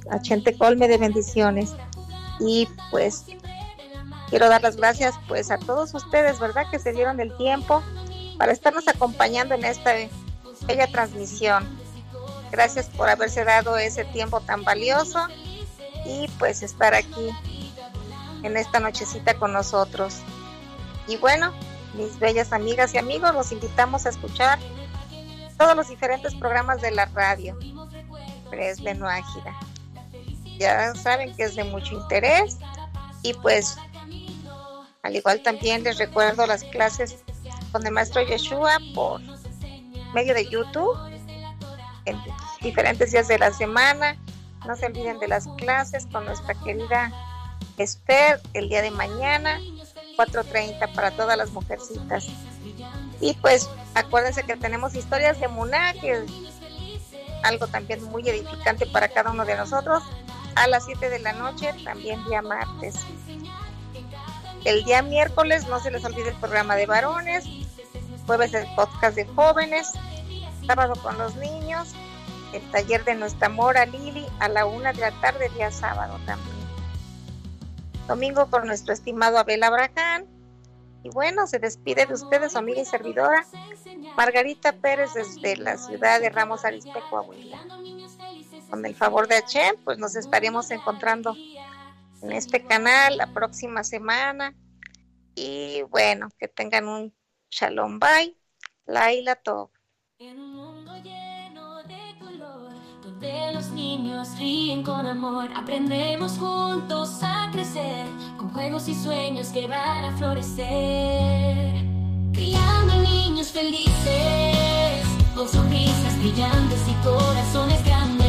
Achén te colme de bendiciones. Y pues quiero dar las gracias pues a todos ustedes, ¿verdad? Que se dieron el tiempo para estarnos acompañando en esta bella transmisión. Gracias por haberse dado ese tiempo tan valioso y pues estar aquí en esta nochecita con nosotros. Y bueno, mis bellas amigas y amigos, los invitamos a escuchar todos los diferentes programas de la radio Fresle No Ágida. Ya saben que es de mucho interés y pues al igual también les recuerdo las clases con el maestro Yeshua por medio de YouTube en diferentes días de la semana. No se olviden de las clases con nuestra querida Esther el día de mañana, cuatro treinta para todas las mujercitas. Y pues acuérdense que tenemos historias de Muná, que es algo también muy edificante para cada uno de nosotros, a las siete de la noche, también día martes. El día miércoles no se les olvide el programa de varones, jueves el podcast de jóvenes, sábado con los niños, el taller de nuestra mora Lili a la una de la tarde, día sábado también. Domingo con nuestro estimado Abel Abraham. Y bueno, se despide de ustedes su amiga y servidora Margarita Pérez desde la ciudad de Ramos Arizpe, Coahuila. Con el favor de Hashem, pues nos estaremos encontrando en este canal la próxima semana. Y bueno, que tengan un Shalom Bye, Laila Tov. En un mundo lleno de color, donde los niños ríen con amor, aprendemos juntos a crecer, con juegos y sueños que van a florecer. Criando niños felices, con sonrisas brillantes y corazones grandes.